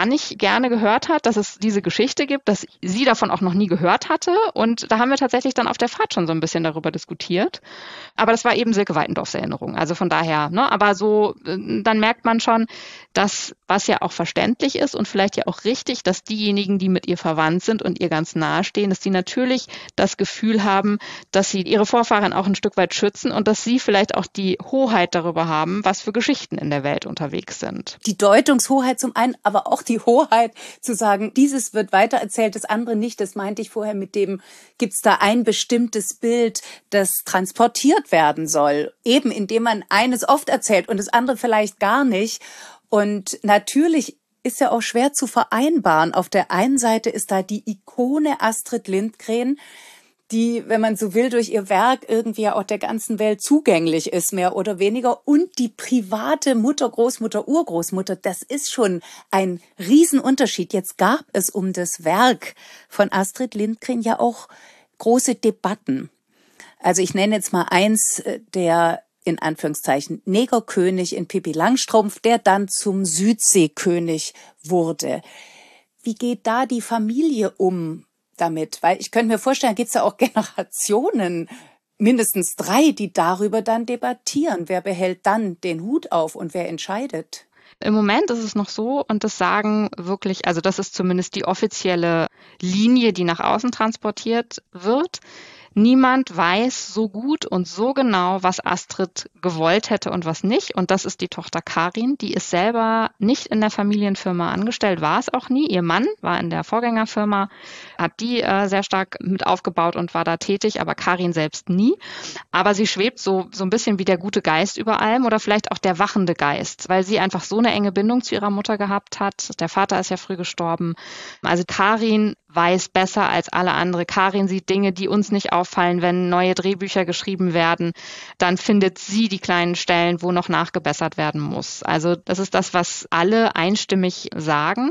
gar nicht gerne gehört hat, dass es diese Geschichte gibt, dass sie davon auch noch nie gehört hatte. Und da haben wir tatsächlich dann auf der Fahrt schon so ein bisschen darüber diskutiert. Aber das war eben Silke Weitendorfs Erinnerung. Also von daher, ne, aber so, dann merkt man schon, dass, was ja auch verständlich ist und vielleicht ja auch richtig, dass diejenigen, die mit ihr verwandt sind und ihr ganz nahe stehen, dass die natürlich das Gefühl haben, dass sie ihre Vorfahren auch ein Stück weit schützen und dass sie vielleicht auch die Hoheit darüber haben, was für Geschichten in der Welt unterwegs sind. Die Deutungshoheit zum einen, aber auch die Hoheit zu sagen, dieses wird weitererzählt, das andere nicht. Das meinte ich vorher mit dem, gibt's da ein bestimmtes Bild, das transportiert werden soll. Eben indem man eines oft erzählt und das andere vielleicht gar nicht. Und natürlich ist ja auch schwer zu vereinbaren. Auf der einen Seite ist da die Ikone Astrid Lindgren, die, wenn man so will, durch ihr Werk irgendwie auch der ganzen Welt zugänglich ist, mehr oder weniger. Und die private Mutter, Großmutter, Urgroßmutter, das ist schon ein Riesenunterschied. Jetzt gab es um das Werk von Astrid Lindgren ja auch große Debatten. Also ich nenne jetzt mal eins, der in Anführungszeichen Negerkönig in Pippi Langstrumpf, der dann zum Südseekönig wurde. Wie geht da die Familie um damit? Weil ich könnte mir vorstellen, gibt es ja auch Generationen, mindestens 3, die darüber dann debattieren. Wer behält dann den Hut auf und wer entscheidet? Im Moment ist es noch so, und das sagen wirklich, also das ist zumindest die offizielle Linie, die nach außen transportiert wird. Niemand weiß so gut und so genau, was Astrid gewollt hätte und was nicht. Und das ist die Tochter Karin. Die ist selber nicht in der Familienfirma angestellt, war es auch nie. Ihr Mann war in der Vorgängerfirma, hat die sehr stark mit aufgebaut und war da tätig, aber Karin selbst nie. Aber sie schwebt so ein bisschen wie der gute Geist über allem oder vielleicht auch der wachende Geist, weil sie einfach so eine enge Bindung zu ihrer Mutter gehabt hat. Der Vater ist ja früh gestorben. Also Karin weiß besser als alle andere. Karin sieht Dinge, die uns nicht auffallen. Wenn neue Drehbücher geschrieben werden, dann findet sie die kleinen Stellen, wo noch nachgebessert werden muss. Also das ist das, was alle einstimmig sagen.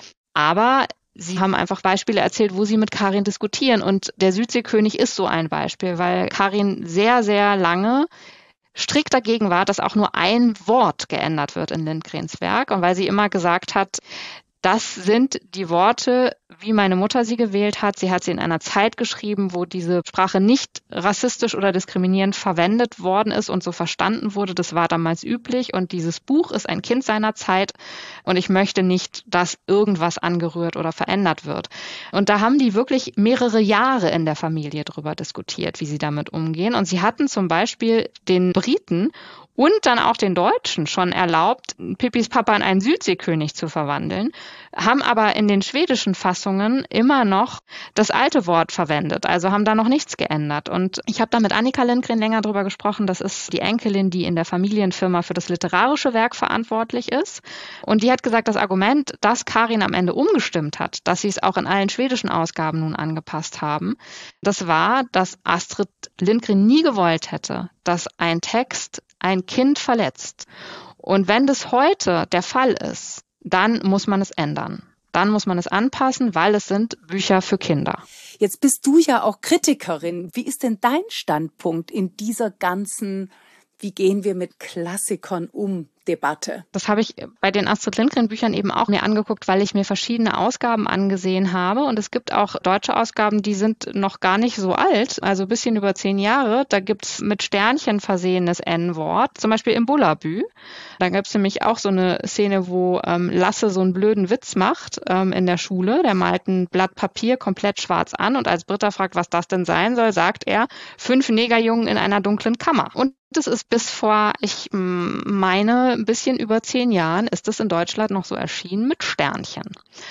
Aber sie haben einfach Beispiele erzählt, wo sie mit Karin diskutieren. Und der Südseekönig ist so ein Beispiel, weil Karin sehr, sehr lange strikt dagegen war, dass auch nur ein Wort geändert wird in Lindgrens Werk. Und weil sie immer gesagt hat, das sind die Worte, wie meine Mutter sie gewählt hat. Sie hat sie in einer Zeit geschrieben, wo diese Sprache nicht rassistisch oder diskriminierend verwendet worden ist und so verstanden wurde. Das war damals üblich. Und dieses Buch ist ein Kind seiner Zeit. Und ich möchte nicht, dass irgendwas angerührt oder verändert wird. Und da haben die wirklich mehrere Jahre in der Familie drüber diskutiert, wie sie damit umgehen. Und sie hatten zum Beispiel den Briten und dann auch den Deutschen schon erlaubt, Pippis Papa in einen Südseekönig zu verwandeln, haben aber in den schwedischen Fassungen immer noch das alte Wort verwendet, also haben da noch nichts geändert. Und ich habe da mit Annika Lindgren länger drüber gesprochen, das ist die Enkelin, die in der Familienfirma für das literarische Werk verantwortlich ist. Und die hat gesagt, das Argument, dass Karin am Ende umgestimmt hat, dass sie es auch in allen schwedischen Ausgaben nun angepasst haben, das war, dass Astrid Lindgren nie gewollt hätte, dass ein Text ein Kind verletzt. Und wenn das heute der Fall ist, dann muss man es ändern. Dann muss man es anpassen, weil es sind Bücher für Kinder. Jetzt bist du ja auch Kritikerin. Wie ist denn dein Standpunkt in dieser ganzen, wie gehen wir mit Klassikern um, Debatte? Das habe ich bei den Astrid Lindgren-Büchern eben auch mir angeguckt, weil ich mir verschiedene Ausgaben angesehen habe. Und es gibt auch deutsche Ausgaben, die sind noch gar nicht so alt, also ein bisschen über 10 Jahre. Da gibt es mit Sternchen versehenes N-Wort, zum Beispiel im Bullabü. Da gibt es nämlich auch so eine Szene, wo Lasse so einen blöden Witz macht in der Schule. Der malt ein Blatt Papier komplett schwarz an und als Britta fragt, was das denn sein soll, sagt er, 5 Negerjungen in einer dunklen Kammer. Und das ist bis vor, ich meine, ein bisschen über 10 Jahren ist es in Deutschland noch so erschienen mit Sternchen.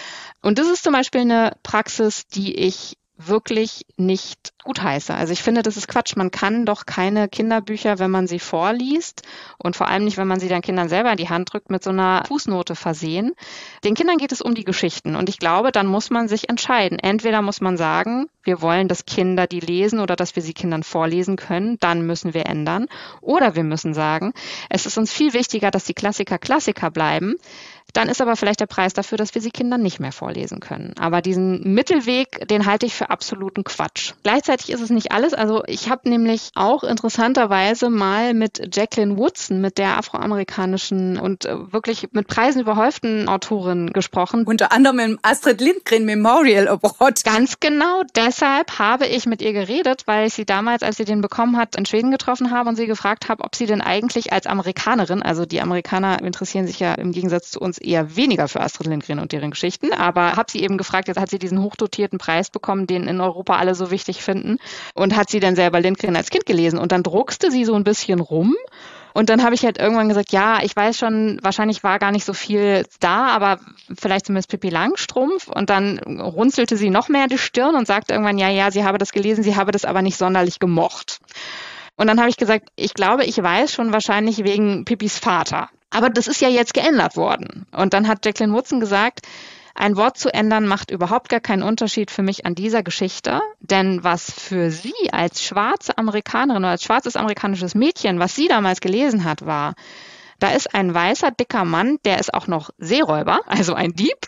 Und das ist zum Beispiel eine Praxis, die ich wirklich nicht gutheiße. Also ich finde, das ist Quatsch. Man kann doch keine Kinderbücher, wenn man sie vorliest und vor allem nicht, wenn man sie den Kindern selber in die Hand drückt, mit so einer Fußnote versehen. Den Kindern geht es um die Geschichten und ich glaube, dann muss man sich entscheiden. Entweder muss man sagen, wir wollen, dass Kinder die lesen oder dass wir sie Kindern vorlesen können, dann müssen wir ändern. Oder wir müssen sagen, es ist uns viel wichtiger, dass die Klassiker Klassiker bleiben, dann ist aber vielleicht der Preis dafür, dass wir sie Kindern nicht mehr vorlesen können. Aber diesen Mittelweg, den halte ich für absoluten Quatsch. Gleichzeitig ist es nicht alles. Also ich habe nämlich auch interessanterweise mal mit Jacqueline Woodson, mit der afroamerikanischen und wirklich mit Preisen überhäuften Autorin gesprochen. Unter anderem im Astrid Lindgren Memorial Award. Ganz genau. Deshalb habe ich mit ihr geredet, weil ich sie damals, als sie den bekommen hat, in Schweden getroffen habe und sie gefragt habe, ob sie denn eigentlich als Amerikanerin, also die Amerikaner interessieren sich ja im Gegensatz zu uns eher weniger für Astrid Lindgren und deren Geschichten, aber habe sie eben gefragt, jetzt hat sie diesen hochdotierten Preis bekommen, den in Europa alle so wichtig finden, und hat sie denn selber Lindgren als Kind gelesen? Und dann druckste sie so ein bisschen rum. Und dann habe ich halt irgendwann gesagt, ja, ich weiß schon, wahrscheinlich war gar nicht so viel da, aber vielleicht zumindest Pippi Langstrumpf. Und dann runzelte sie noch mehr die Stirn und sagte irgendwann, ja, sie habe das gelesen, sie habe das aber nicht sonderlich gemocht. Und dann habe ich gesagt, ich glaube, ich weiß schon, wahrscheinlich wegen Pippis Vater. Aber das ist ja jetzt geändert worden. Und dann hat Jacqueline Woodson gesagt, ein Wort zu ändern macht überhaupt gar keinen Unterschied für mich an dieser Geschichte. Denn was für sie als schwarze Amerikanerin oder als schwarzes amerikanisches Mädchen, was sie damals gelesen hat, war, da ist ein weißer, dicker Mann, der ist auch noch Seeräuber, also ein Dieb.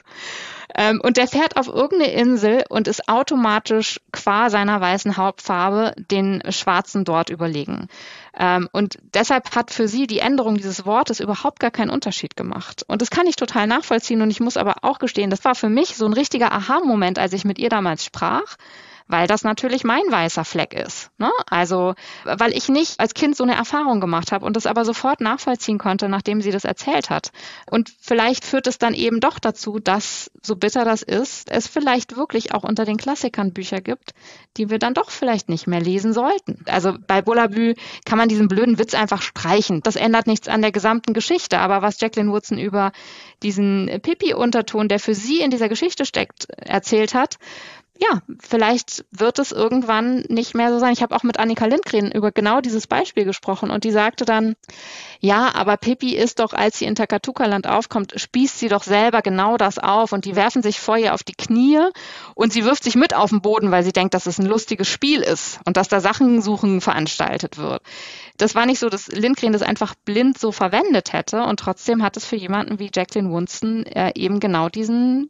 Und der fährt auf irgendeine Insel und ist automatisch qua seiner weißen Hautfarbe den Schwarzen dort überlegen. Und deshalb hat für sie die Änderung dieses Wortes überhaupt gar keinen Unterschied gemacht. Und das kann ich total nachvollziehen. Und ich muss aber auch gestehen, das war für mich so ein richtiger Aha-Moment, als ich mit ihr damals sprach, weil das natürlich mein weißer Fleck ist. Ne? Also, weil ich nicht als Kind so eine Erfahrung gemacht habe und das aber sofort nachvollziehen konnte, nachdem sie das erzählt hat. Und vielleicht führt es dann eben doch dazu, dass, so bitter das ist, es vielleicht wirklich auch unter den Klassikern Bücher gibt, die wir dann doch vielleicht nicht mehr lesen sollten. Also bei Bullabü kann man diesen blöden Witz einfach streichen. Das ändert nichts an der gesamten Geschichte. Aber was Jacqueline Woodson über diesen Pippi-Unterton, der für sie in dieser Geschichte steckt, erzählt hat, ja, vielleicht wird es irgendwann nicht mehr so sein. Ich habe auch mit Annika Lindgren über genau dieses Beispiel gesprochen und die sagte dann, ja, aber Pippi ist doch, als sie in Takatuka-Land aufkommt, spießt sie doch selber genau das auf und die werfen sich vor ihr auf die Knie und sie wirft sich mit auf den Boden, weil sie denkt, dass es ein lustiges Spiel ist und dass da Sachensuchen veranstaltet wird. Das war nicht so, dass Lindgren das einfach blind so verwendet hätte und trotzdem hat es für jemanden wie Jacqueline Woodson eben genau diesen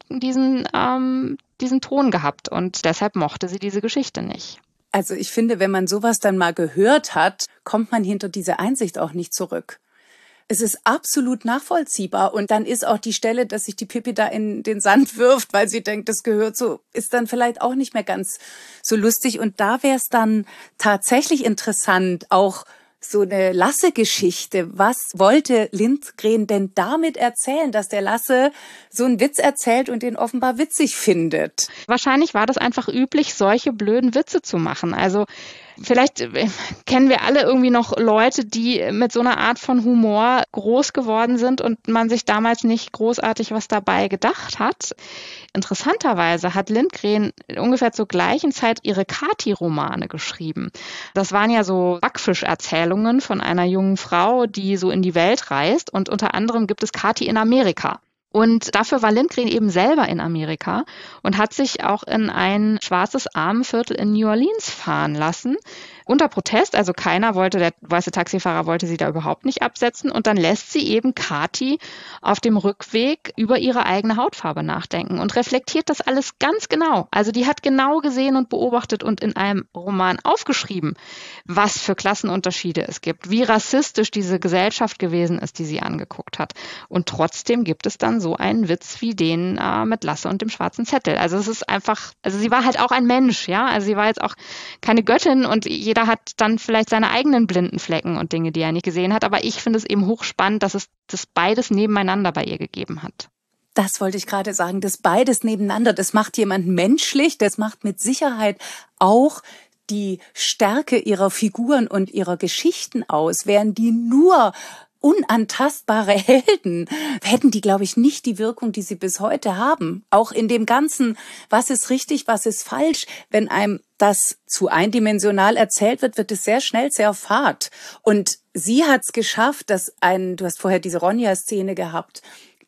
Ton gehabt und deshalb mochte sie diese Geschichte nicht. Also ich finde, wenn man sowas dann mal gehört hat, kommt man hinter diese Einsicht auch nicht zurück. Es ist absolut nachvollziehbar und dann ist auch die Stelle, dass sich die Pippi da in den Sand wirft, weil sie denkt, das gehört so, ist dann vielleicht auch nicht mehr ganz so lustig und da wäre es dann tatsächlich interessant, auch so eine Lasse-Geschichte. Was wollte Lindgren denn damit erzählen, dass der Lasse so einen Witz erzählt und den offenbar witzig findet? Wahrscheinlich war das einfach üblich, solche blöden Witze zu machen. Also vielleicht kennen wir alle irgendwie noch Leute, die mit so einer Art von Humor groß geworden sind und man sich damals nicht großartig was dabei gedacht hat. Interessanterweise hat Lindgren ungefähr zur gleichen Zeit ihre Kati-Romane geschrieben. Das waren ja so Backfischerzählungen von einer jungen Frau, die so in die Welt reist und unter anderem gibt es Kati in Amerika. Und dafür war Lindgren eben selber in Amerika und hat sich auch in ein schwarzes Armenviertel in New Orleans fahren lassen. Unter Protest, also der weiße Taxifahrer wollte sie da überhaupt nicht absetzen. Und dann lässt sie eben Kati auf dem Rückweg über ihre eigene Hautfarbe nachdenken und reflektiert das alles ganz genau. Also die hat genau gesehen und beobachtet und in einem Roman aufgeschrieben, was für Klassenunterschiede es gibt, wie rassistisch diese Gesellschaft gewesen ist, die sie angeguckt hat. Und trotzdem gibt es dann so einen Witz wie den mit Lasse und dem schwarzen Zettel. Also es ist einfach, also sie war halt auch ein Mensch, ja. Also sie war jetzt auch keine Göttin und jeder hat dann vielleicht seine eigenen blinden Flecken und Dinge, die er nicht gesehen hat. Aber ich finde es eben hochspannend, dass es das beides nebeneinander bei ihr gegeben hat. Das wollte ich gerade sagen, das beides nebeneinander, das macht jemanden menschlich, das macht mit Sicherheit auch die Stärke ihrer Figuren und ihrer Geschichten aus. Wären die nur unantastbare Helden, hätten die, glaube ich, nicht die Wirkung, die sie bis heute haben. Auch in dem Ganzen, was ist richtig, was ist falsch. Wenn einem das zu eindimensional erzählt wird, wird es sehr schnell sehr fad. Und sie hat es geschafft, dass du hast vorher diese Ronja-Szene gehabt,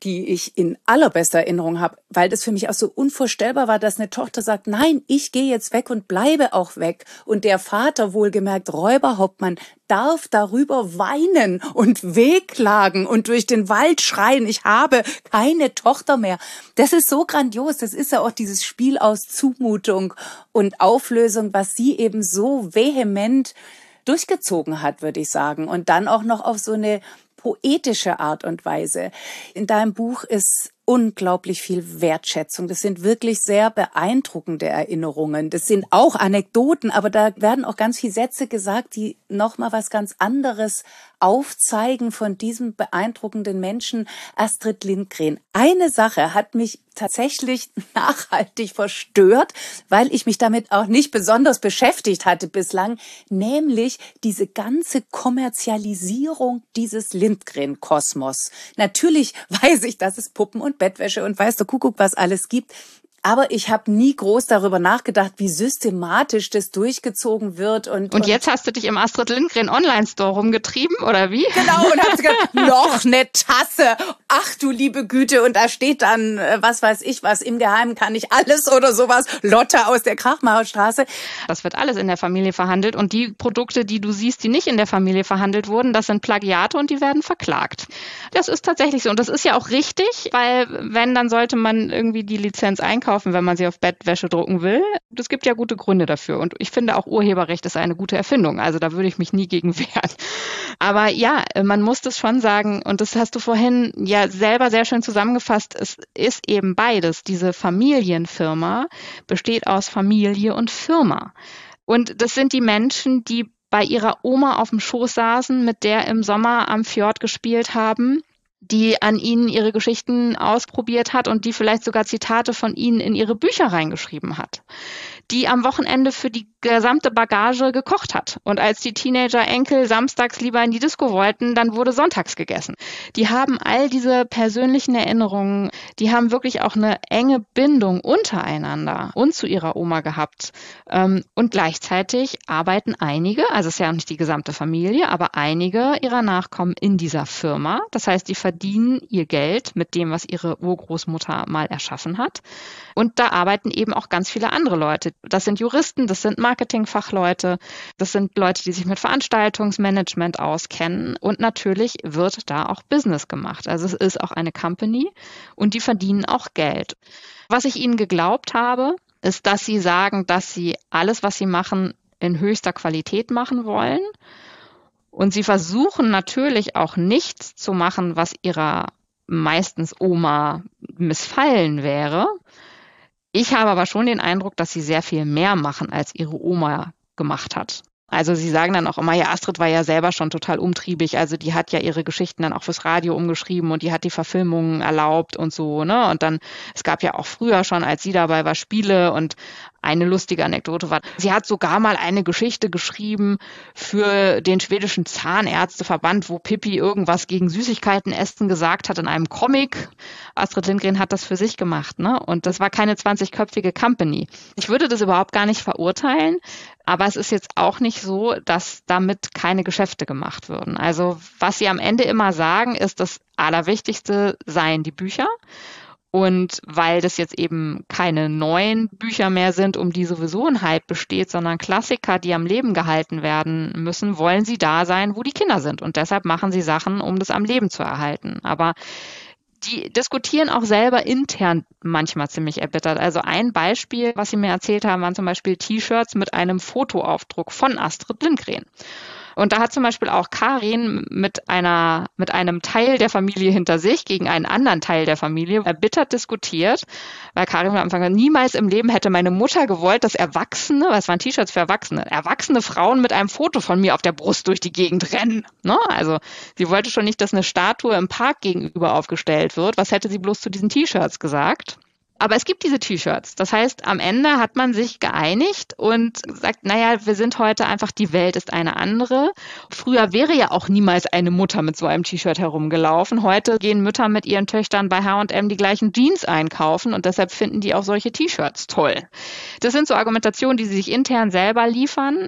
die ich in allerbester Erinnerung habe, weil das für mich auch so unvorstellbar war, dass eine Tochter sagt, nein, ich gehe jetzt weg und bleibe auch weg. Und der Vater, wohlgemerkt Räuberhauptmann, darf darüber weinen und wehklagen und durch den Wald schreien, ich habe keine Tochter mehr. Das ist so grandios. Das ist ja auch dieses Spiel aus Zumutung und Auflösung, was sie eben so vehement durchgezogen hat, würde ich sagen. Und dann auch noch auf so eine poetische Art und Weise. In deinem Buch ist unglaublich viel Wertschätzung. Das sind wirklich sehr beeindruckende Erinnerungen. Das sind auch Anekdoten, aber da werden auch ganz viele Sätze gesagt, die nochmal was ganz anderes aufzeigen von diesem beeindruckenden Menschen, Astrid Lindgren. Eine Sache hat mich tatsächlich nachhaltig verstört, weil ich mich damit auch nicht besonders beschäftigt hatte bislang, nämlich diese ganze Kommerzialisierung dieses Lindgren-Kosmos. Natürlich weiß ich, dass es Puppen und Bettwäsche und weiß der Kuckuck, was alles gibt. Aber ich habe nie groß darüber nachgedacht, wie systematisch das durchgezogen wird. Und jetzt hast du dich im Astrid Lindgren Online-Store rumgetrieben, oder wie? Genau, und hast gesagt, noch eine Tasse. Ach du liebe Güte, und da steht dann, was weiß ich was, im Geheimen kann ich alles oder sowas, Lotte aus der Krachmacherstraße. Das wird alles in der Familie verhandelt und die Produkte, die du siehst, die nicht in der Familie verhandelt wurden, das sind Plagiate und die werden verklagt. Das ist tatsächlich so und das ist ja auch richtig, weil wenn, dann sollte man irgendwie die Lizenz einkaufen, wenn man sie auf Bettwäsche drucken will. Es gibt ja gute Gründe dafür. Und ich finde auch Urheberrecht ist eine gute Erfindung. Also da würde ich mich nie gegen wehren. Aber ja, man muss das schon sagen. Und das hast du vorhin ja selber sehr schön zusammengefasst. Es ist eben beides. Diese Familienfirma besteht aus Familie und Firma. Und das sind die Menschen, die bei ihrer Oma auf dem Schoß saßen, mit der im Sommer am Fjord gespielt haben, die an ihnen ihre Geschichten ausprobiert hat und die vielleicht sogar Zitate von ihnen in ihre Bücher reingeschrieben hat, die am Wochenende für die gesamte Bagage gekocht hat. Und als die Teenager-Enkel samstags lieber in die Disco wollten, dann wurde sonntags gegessen. Die haben all diese persönlichen Erinnerungen, die haben wirklich auch eine enge Bindung untereinander und zu ihrer Oma gehabt. Und gleichzeitig arbeiten einige, also es ist ja auch nicht die gesamte Familie, aber einige ihrer Nachkommen in dieser Firma. Das heißt, die verdienen ihr Geld mit dem, was ihre Urgroßmutter mal erschaffen hat. Und da arbeiten eben auch ganz viele andere Leute. Das sind Juristen, das sind Marketingfachleute, das sind Leute, die sich mit Veranstaltungsmanagement auskennen. Und natürlich wird da auch Business gemacht. Also es ist auch eine Company und die verdienen auch Geld. Was ich ihnen geglaubt habe, ist, dass sie sagen, dass sie alles, was sie machen, in höchster Qualität machen wollen. Und sie versuchen natürlich auch nichts zu machen, was ihrer meistens Oma missfallen wäre. Ich habe aber schon den Eindruck, dass sie sehr viel mehr machen, als ihre Oma gemacht hat. Also sie sagen dann auch immer, ja, Astrid war ja selber schon total umtriebig, also die hat ja ihre Geschichten dann auch fürs Radio umgeschrieben und die hat die Verfilmungen erlaubt und so, ne? Und dann, es gab ja auch früher schon, als sie dabei war, Spiele und eine lustige Anekdote war, sie hat sogar mal eine Geschichte geschrieben für den schwedischen Zahnärzteverband, wo Pippi irgendwas gegen Süßigkeiten essen gesagt hat in einem Comic. Astrid Lindgren hat das für sich gemacht, ne? Und das war keine 20-köpfige Company. Ich würde das überhaupt gar nicht verurteilen, aber es ist jetzt auch nicht so, dass damit keine Geschäfte gemacht würden. Also was sie am Ende immer sagen, ist, das Allerwichtigste seien die Bücher. Und weil das jetzt eben keine neuen Bücher mehr sind, um die sowieso ein Hype besteht, sondern Klassiker, die am Leben gehalten werden müssen, wollen sie da sein, wo die Kinder sind. Und deshalb machen sie Sachen, um das am Leben zu erhalten. Aber die diskutieren auch selber intern manchmal ziemlich erbittert. Also ein Beispiel, was sie mir erzählt haben, waren zum Beispiel T-Shirts mit einem Fotoaufdruck von Astrid Lindgren. Und da hat zum Beispiel auch Karin mit einem Teil der Familie hinter sich gegen einen anderen Teil der Familie erbittert diskutiert, weil Karin am Anfang gesagt, niemals im Leben hätte meine Mutter gewollt, dass Erwachsene, weil es waren T-Shirts für erwachsene Frauen mit einem Foto von mir auf der Brust durch die Gegend rennen. Ne? Also sie wollte schon nicht, dass eine Statue im Park gegenüber aufgestellt wird. Was hätte sie bloß zu diesen T-Shirts gesagt? Aber es gibt diese T-Shirts. Das heißt, am Ende hat man sich geeinigt und sagt, naja, wir sind heute einfach, die Welt ist eine andere. Früher wäre ja auch niemals eine Mutter mit so einem T-Shirt herumgelaufen. Heute gehen Mütter mit ihren Töchtern bei H&M die gleichen Jeans einkaufen und deshalb finden die auch solche T-Shirts toll. Das sind so Argumentationen, die sie sich intern selber liefern.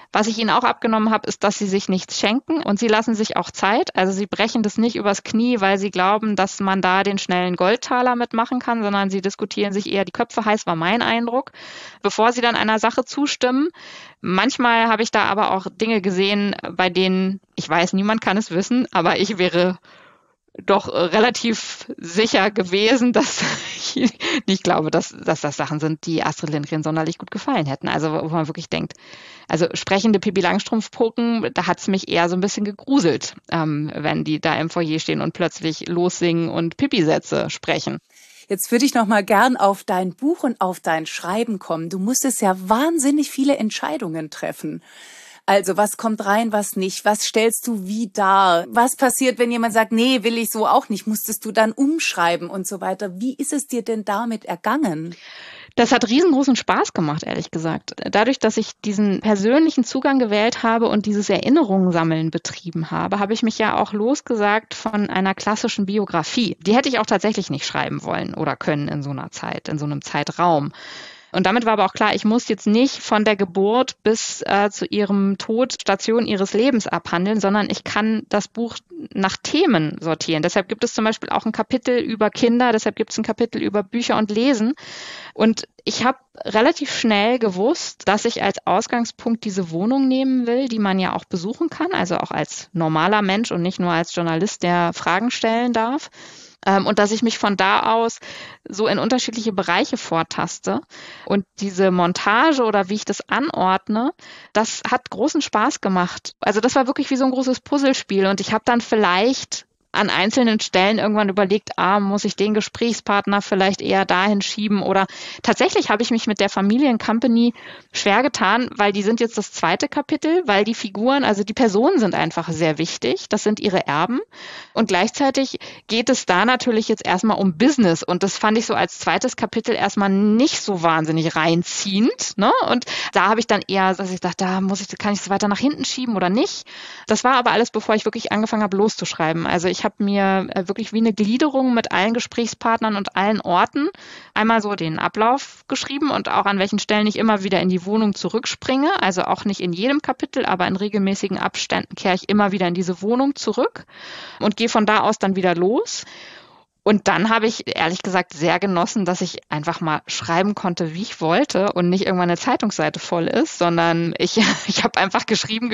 Was ich ihnen auch abgenommen habe, ist, dass sie sich nichts schenken und sie lassen sich auch Zeit. Also sie brechen das nicht übers Knie, weil sie glauben, dass man da den schnellen Goldtaler mitmachen kann, sondern sie diskutieren sich eher die Köpfe heiß, war mein Eindruck, bevor sie dann einer Sache zustimmen. Manchmal habe ich da aber auch Dinge gesehen, bei denen, ich weiß, niemand kann es wissen, aber ich wäre doch relativ sicher gewesen, dass ich nicht glaube, dass das Sachen sind, die Astrid Lindgren sonderlich gut gefallen hätten. Also wo man wirklich denkt, also sprechende Pippi Langstrumpf-Puppen, da hat es mich eher so ein bisschen gegruselt, wenn die da im Foyer stehen und plötzlich lossingen und Pippi-Sätze sprechen. Jetzt würde ich noch mal gern auf dein Buch und auf dein Schreiben kommen. Du musstest ja wahnsinnig viele Entscheidungen treffen. Also was kommt rein, was nicht? Was stellst du wie dar? Was passiert, wenn jemand sagt, nee, will ich so auch nicht? Musstest du dann umschreiben und so weiter? Wie ist es dir denn damit ergangen? Das hat riesengroßen Spaß gemacht, ehrlich gesagt. Dadurch, dass ich diesen persönlichen Zugang gewählt habe und dieses Erinnerungssammeln betrieben habe, habe ich mich ja auch losgesagt von einer klassischen Biografie. Die hätte ich auch tatsächlich nicht schreiben wollen oder können in so einer Zeit, in so einem Zeitraum. Und damit war aber auch klar, ich muss jetzt nicht von der Geburt bis zu ihrem Tod Station ihres Lebens abhandeln, sondern ich kann das Buch nach Themen sortieren. Deshalb gibt es zum Beispiel auch ein Kapitel über Kinder, deshalb gibt es ein Kapitel über Bücher und Lesen. Und ich habe relativ schnell gewusst, dass ich als Ausgangspunkt diese Wohnung nehmen will, die man ja auch besuchen kann, also auch als normaler Mensch und nicht nur als Journalist, der Fragen stellen darf. Und dass ich mich von da aus so in unterschiedliche Bereiche vortaste. Und diese Montage oder wie ich das anordne, das hat großen Spaß gemacht. Also das war wirklich wie so ein großes Puzzlespiel. Und ich habe dann vielleicht an einzelnen Stellen irgendwann überlegt, muss ich den Gesprächspartner vielleicht eher dahin schieben oder tatsächlich habe ich mich mit der Familiencompany schwer getan, weil die sind jetzt das zweite Kapitel, weil die Figuren, also die Personen sind einfach sehr wichtig, das sind ihre Erben und gleichzeitig geht es da natürlich jetzt erstmal um Business und das fand ich so als zweites Kapitel erstmal nicht so wahnsinnig reinziehend, ne? Und da habe ich dann eher, dass ich dachte, kann ich es weiter nach hinten schieben oder nicht? Das war aber alles, bevor ich wirklich angefangen habe loszuschreiben. Also ich habe mir wirklich wie eine Gliederung mit allen Gesprächspartnern und allen Orten einmal so den Ablauf geschrieben und auch an welchen Stellen ich immer wieder in die Wohnung zurückspringe. Also auch nicht in jedem Kapitel, aber in regelmäßigen Abständen kehre ich immer wieder in diese Wohnung zurück und gehe von da aus dann wieder los. Und dann habe ich ehrlich gesagt sehr genossen, dass ich einfach mal schreiben konnte, wie ich wollte und nicht irgendwann eine Zeitungsseite voll ist, sondern ich habe einfach geschrieben.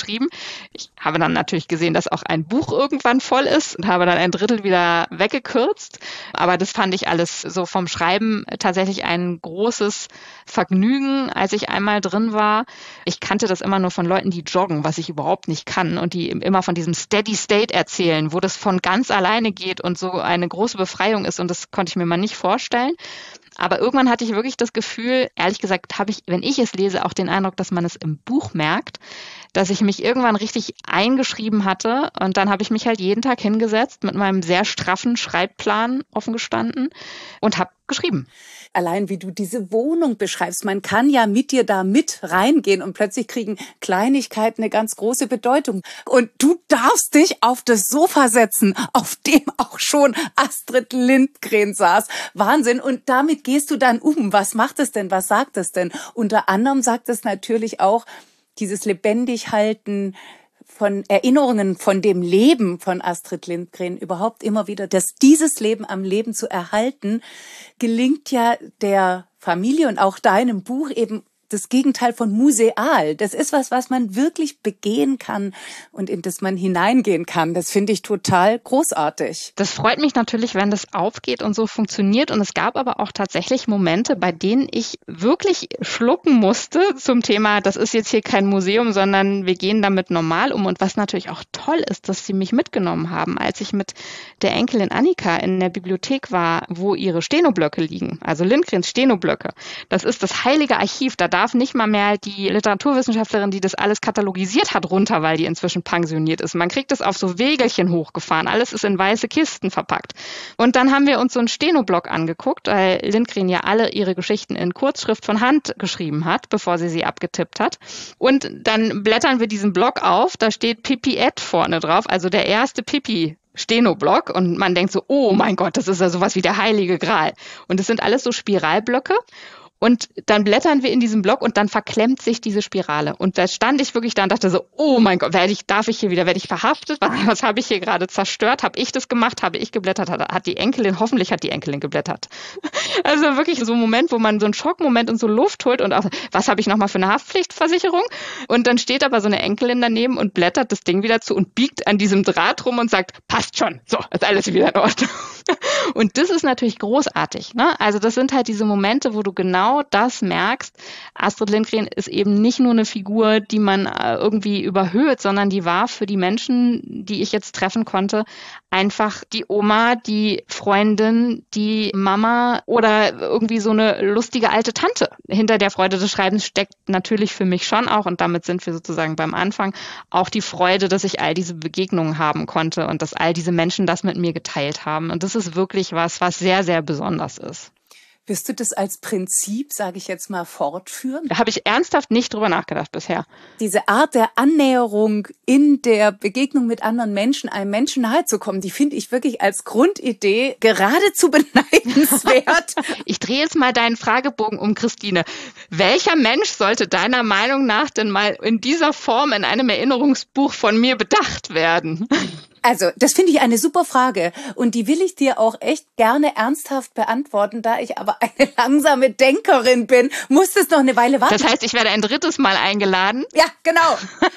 Ich habe dann natürlich gesehen, dass auch ein Buch irgendwann voll ist und habe dann ein Drittel wieder weggekürzt. Aber das fand ich alles so vom Schreiben tatsächlich ein großes Vergnügen, als ich einmal drin war. Ich kannte das immer nur von Leuten, die joggen, was ich überhaupt nicht kann und die immer von diesem Steady State erzählen, wo das von ganz alleine geht und so eine große Befreiung ist und das konnte ich mir mal nicht vorstellen. Aber irgendwann hatte ich wirklich das Gefühl, ehrlich gesagt habe ich, wenn ich es lese, auch den Eindruck, dass man es im Buch merkt, dass ich mich irgendwann richtig eingeschrieben hatte und dann habe ich mich halt jeden Tag hingesetzt mit meinem sehr straffen Schreibplan offen gestanden und habe geschrieben. Allein wie du diese Wohnung beschreibst, man kann ja mit dir da mit reingehen und plötzlich kriegen Kleinigkeiten eine ganz große Bedeutung. Und du darfst dich auf das Sofa setzen, auf dem auch schon Astrid Lindgren saß. Wahnsinn. Und damit gehst du dann um. Was macht es denn? Was sagt es denn? Unter anderem sagt es natürlich auch dieses Lebendighalten von Erinnerungen von dem Leben von Astrid Lindgren überhaupt immer wieder, dass dieses Leben am Leben zu erhalten, gelingt ja der Familie und auch deinem Buch eben das Gegenteil von museal. Das ist was man wirklich begehen kann und in das man hineingehen kann. Das finde ich total großartig. Das freut mich natürlich, wenn das aufgeht und so funktioniert. Und es gab aber auch tatsächlich Momente, bei denen ich wirklich schlucken musste zum Thema, das ist jetzt hier kein Museum, sondern wir gehen damit normal um. Und was natürlich auch toll ist, dass sie mich mitgenommen haben, als ich mit der Enkelin Annika in der Bibliothek war, wo ihre Stenoblöcke liegen, also Lindgrens Stenoblöcke. Das ist das heilige Archiv, da darf nicht mal mehr die Literaturwissenschaftlerin, die das alles katalogisiert hat, runter, weil die inzwischen pensioniert ist. Man kriegt es auf so Wägelchen hochgefahren. Alles ist in weiße Kisten verpackt. Und dann haben wir uns so einen Stenoblock angeguckt, weil Lindgren ja alle ihre Geschichten in Kurzschrift von Hand geschrieben hat, bevor sie abgetippt hat. Und dann blättern wir diesen Block auf, da steht Pippi-Ed vorne drauf, also der erste Pippi Stenoblock und man denkt so, oh mein Gott, das ist ja sowas wie der Heilige Gral. Und es sind alles so Spiralblöcke. Und dann blättern wir in diesem Blog und dann verklemmt sich diese Spirale. Und da stand ich wirklich da und dachte so, oh mein Gott, werde ich verhaftet? Was habe ich hier gerade zerstört? Habe ich das gemacht? Habe ich geblättert? Hoffentlich hat die Enkelin geblättert. Also wirklich so ein Moment, wo man so einen Schockmoment und so Luft holt und auch, was habe ich nochmal für eine Haftpflichtversicherung? Und dann steht aber so eine Enkelin daneben und blättert das Ding wieder zu und biegt an diesem Draht rum und sagt, passt schon, so, ist alles wieder in Ordnung. Und das ist natürlich großartig, ne? Also das sind halt diese Momente, wo du genau das merkst. Astrid Lindgren ist eben nicht nur eine Figur, die man irgendwie überhöht, sondern die war für die Menschen, die ich jetzt treffen konnte, einfach die Oma, die Freundin, die Mama oder irgendwie so eine lustige alte Tante. Hinter der Freude des Schreibens steckt natürlich für mich schon auch, und damit sind wir sozusagen beim Anfang, auch die Freude, dass ich all diese Begegnungen haben konnte und dass all diese Menschen das mit mir geteilt haben. Und das ist wirklich was sehr, sehr besonders ist. Wirst du das als Prinzip, sage ich jetzt mal, fortführen? Da habe ich ernsthaft nicht drüber nachgedacht bisher. Diese Art der Annäherung in der Begegnung mit anderen Menschen, einem Menschen nahe zu kommen, die finde ich wirklich als Grundidee geradezu beneidenswert. Ich drehe jetzt mal deinen Fragebogen um, Christine. Welcher Mensch sollte deiner Meinung nach denn mal in dieser Form in einem Erinnerungsbuch von mir bedacht werden? Also, das finde ich eine super Frage und die will ich dir auch echt gerne ernsthaft beantworten. Da ich aber eine langsame Denkerin bin, muss es noch eine Weile warten. Das heißt, ich werde ein drittes Mal eingeladen? Ja, genau.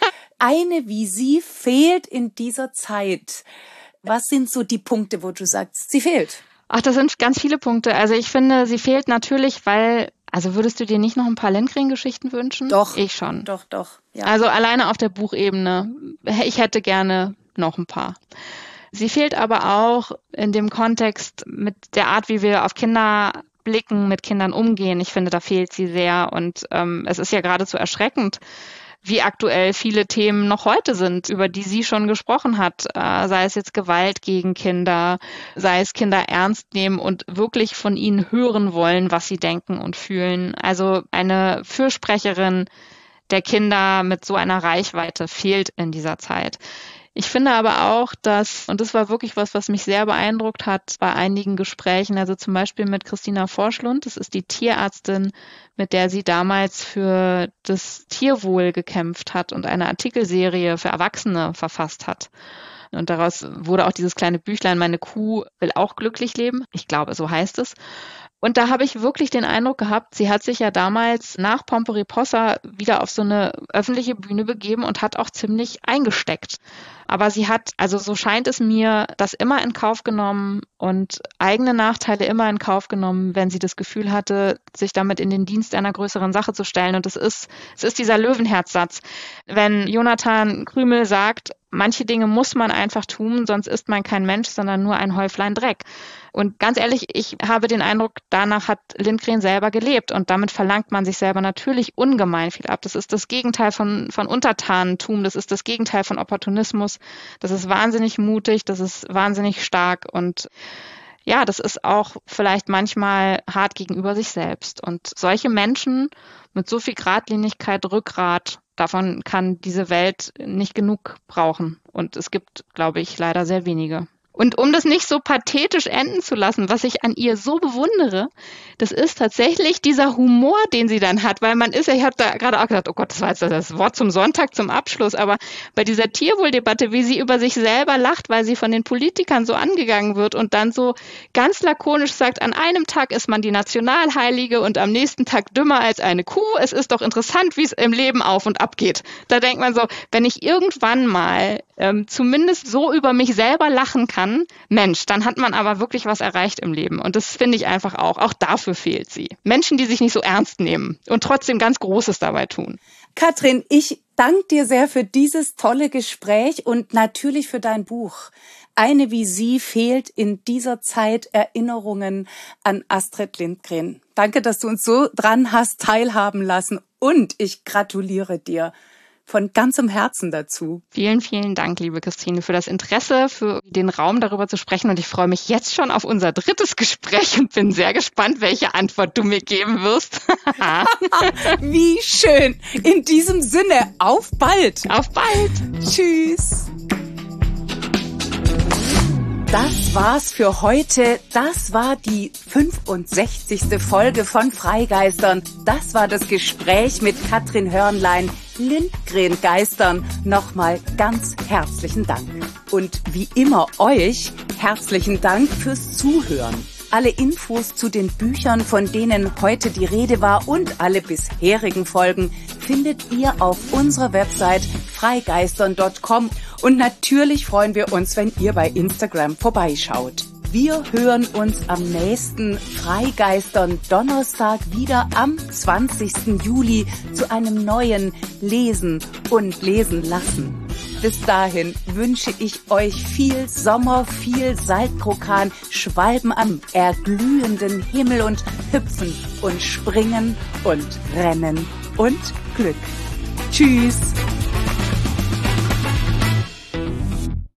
Eine wie sie fehlt in dieser Zeit. Was sind so die Punkte, wo du sagst, sie fehlt? Ach, das sind ganz viele Punkte. Also ich finde, sie fehlt natürlich, weil, also würdest du dir nicht noch ein paar Lindgren-Geschichten wünschen? Doch. Ich schon. Doch. Ja. Also alleine auf der Buchebene. Ich hätte gerne noch ein paar. Sie fehlt aber auch in dem Kontext mit der Art, wie wir auf Kinder blicken, mit Kindern umgehen. Ich finde, da fehlt sie sehr. Und es ist ja geradezu erschreckend, wie aktuell viele Themen noch heute sind, über die sie schon gesprochen hat. Sei es jetzt Gewalt gegen Kinder, sei es Kinder ernst nehmen und wirklich von ihnen hören wollen, was sie denken und fühlen. Also eine Fürsprecherin der Kinder mit so einer Reichweite fehlt in dieser Zeit. Ich finde aber auch, dass, und das war wirklich was mich sehr beeindruckt hat bei einigen Gesprächen, also zum Beispiel mit Christina Forschlund, das ist die Tierärztin, mit der sie damals für das Tierwohl gekämpft hat und eine Artikelserie für Erwachsene verfasst hat. Und daraus wurde auch dieses kleine Büchlein, Meine Kuh will auch glücklich leben. Ich glaube, so heißt es. Und da habe ich wirklich den Eindruck gehabt, sie hat sich ja damals nach Pomperipossa wieder auf so eine öffentliche Bühne begeben und hat auch ziemlich eingesteckt. Aber sie hat, also so scheint es mir, das immer in Kauf genommen und eigene Nachteile immer in Kauf genommen, wenn sie das Gefühl hatte, sich damit in den Dienst einer größeren Sache zu stellen. Und es ist dieser Löwenherzsatz. Wenn Jonathan Krümel sagt, manche Dinge muss man einfach tun, sonst ist man kein Mensch, sondern nur ein Häuflein Dreck. Und ganz ehrlich, ich habe den Eindruck, danach hat Lindgren selber gelebt und damit verlangt man sich selber natürlich ungemein viel ab. Das ist das Gegenteil von Untertanentum, das ist das Gegenteil von Opportunismus, das ist wahnsinnig mutig, das ist wahnsinnig stark und ja, das ist auch vielleicht manchmal hart gegenüber sich selbst. Und solche Menschen mit so viel Geradlinigkeit, Rückgrat, davon kann diese Welt nicht genug brauchen. Und es gibt, glaube ich, leider sehr wenige. Und um das nicht so pathetisch enden zu lassen, was ich an ihr so bewundere, das ist tatsächlich dieser Humor, den sie dann hat, weil man ist ja, ich habe da gerade auch gedacht, oh Gott, das war jetzt das Wort zum Sonntag, zum Abschluss, aber bei dieser Tierwohldebatte, wie sie über sich selber lacht, weil sie von den Politikern so angegangen wird und dann so ganz lakonisch sagt, an einem Tag ist man die Nationalheilige und am nächsten Tag dümmer als eine Kuh. Es ist doch interessant, wie es im Leben auf und ab geht. Da denkt man so, wenn ich irgendwann mal zumindest so über mich selber lachen kann, Mensch, dann hat man aber wirklich was erreicht im Leben. Und das finde ich einfach auch dafür fehlt sie. Menschen, die sich nicht so ernst nehmen und trotzdem ganz Großes dabei tun. Katrin, ich danke dir sehr für dieses tolle Gespräch und natürlich für dein Buch. Eine wie sie fehlt in dieser Zeit Erinnerungen an Astrid Lindgren. Danke, dass du uns so dran hast teilhaben lassen und ich gratuliere dir von ganzem Herzen dazu. Vielen, vielen Dank, liebe Christine, für das Interesse, für den Raum darüber zu sprechen. Und ich freue mich jetzt schon auf unser drittes Gespräch und bin sehr gespannt, welche Antwort du mir geben wirst. Wie schön. In diesem Sinne, auf bald. Auf bald. Tschüss. Das war's für heute. Das war die 65. Folge von Freigeistern. Das war das Gespräch mit Katrin Hörnlein, Lindgren Geistern. Nochmal ganz herzlichen Dank. Und wie immer euch herzlichen Dank fürs Zuhören. Alle Infos zu den Büchern, von denen heute die Rede war, und alle bisherigen Folgen findet ihr auf unserer Website freigeistern.com. Und natürlich freuen wir uns, wenn ihr bei Instagram vorbeischaut. Wir hören uns am nächsten Freigeistern Donnerstag wieder am 20. Juli zu einem neuen Lesen und Lesen lassen. Bis dahin wünsche ich euch viel Sommer, viel Saltkrokan, Schwalben am erglühenden Himmel und Hüpfen und Springen und Rennen und Glück. Tschüss!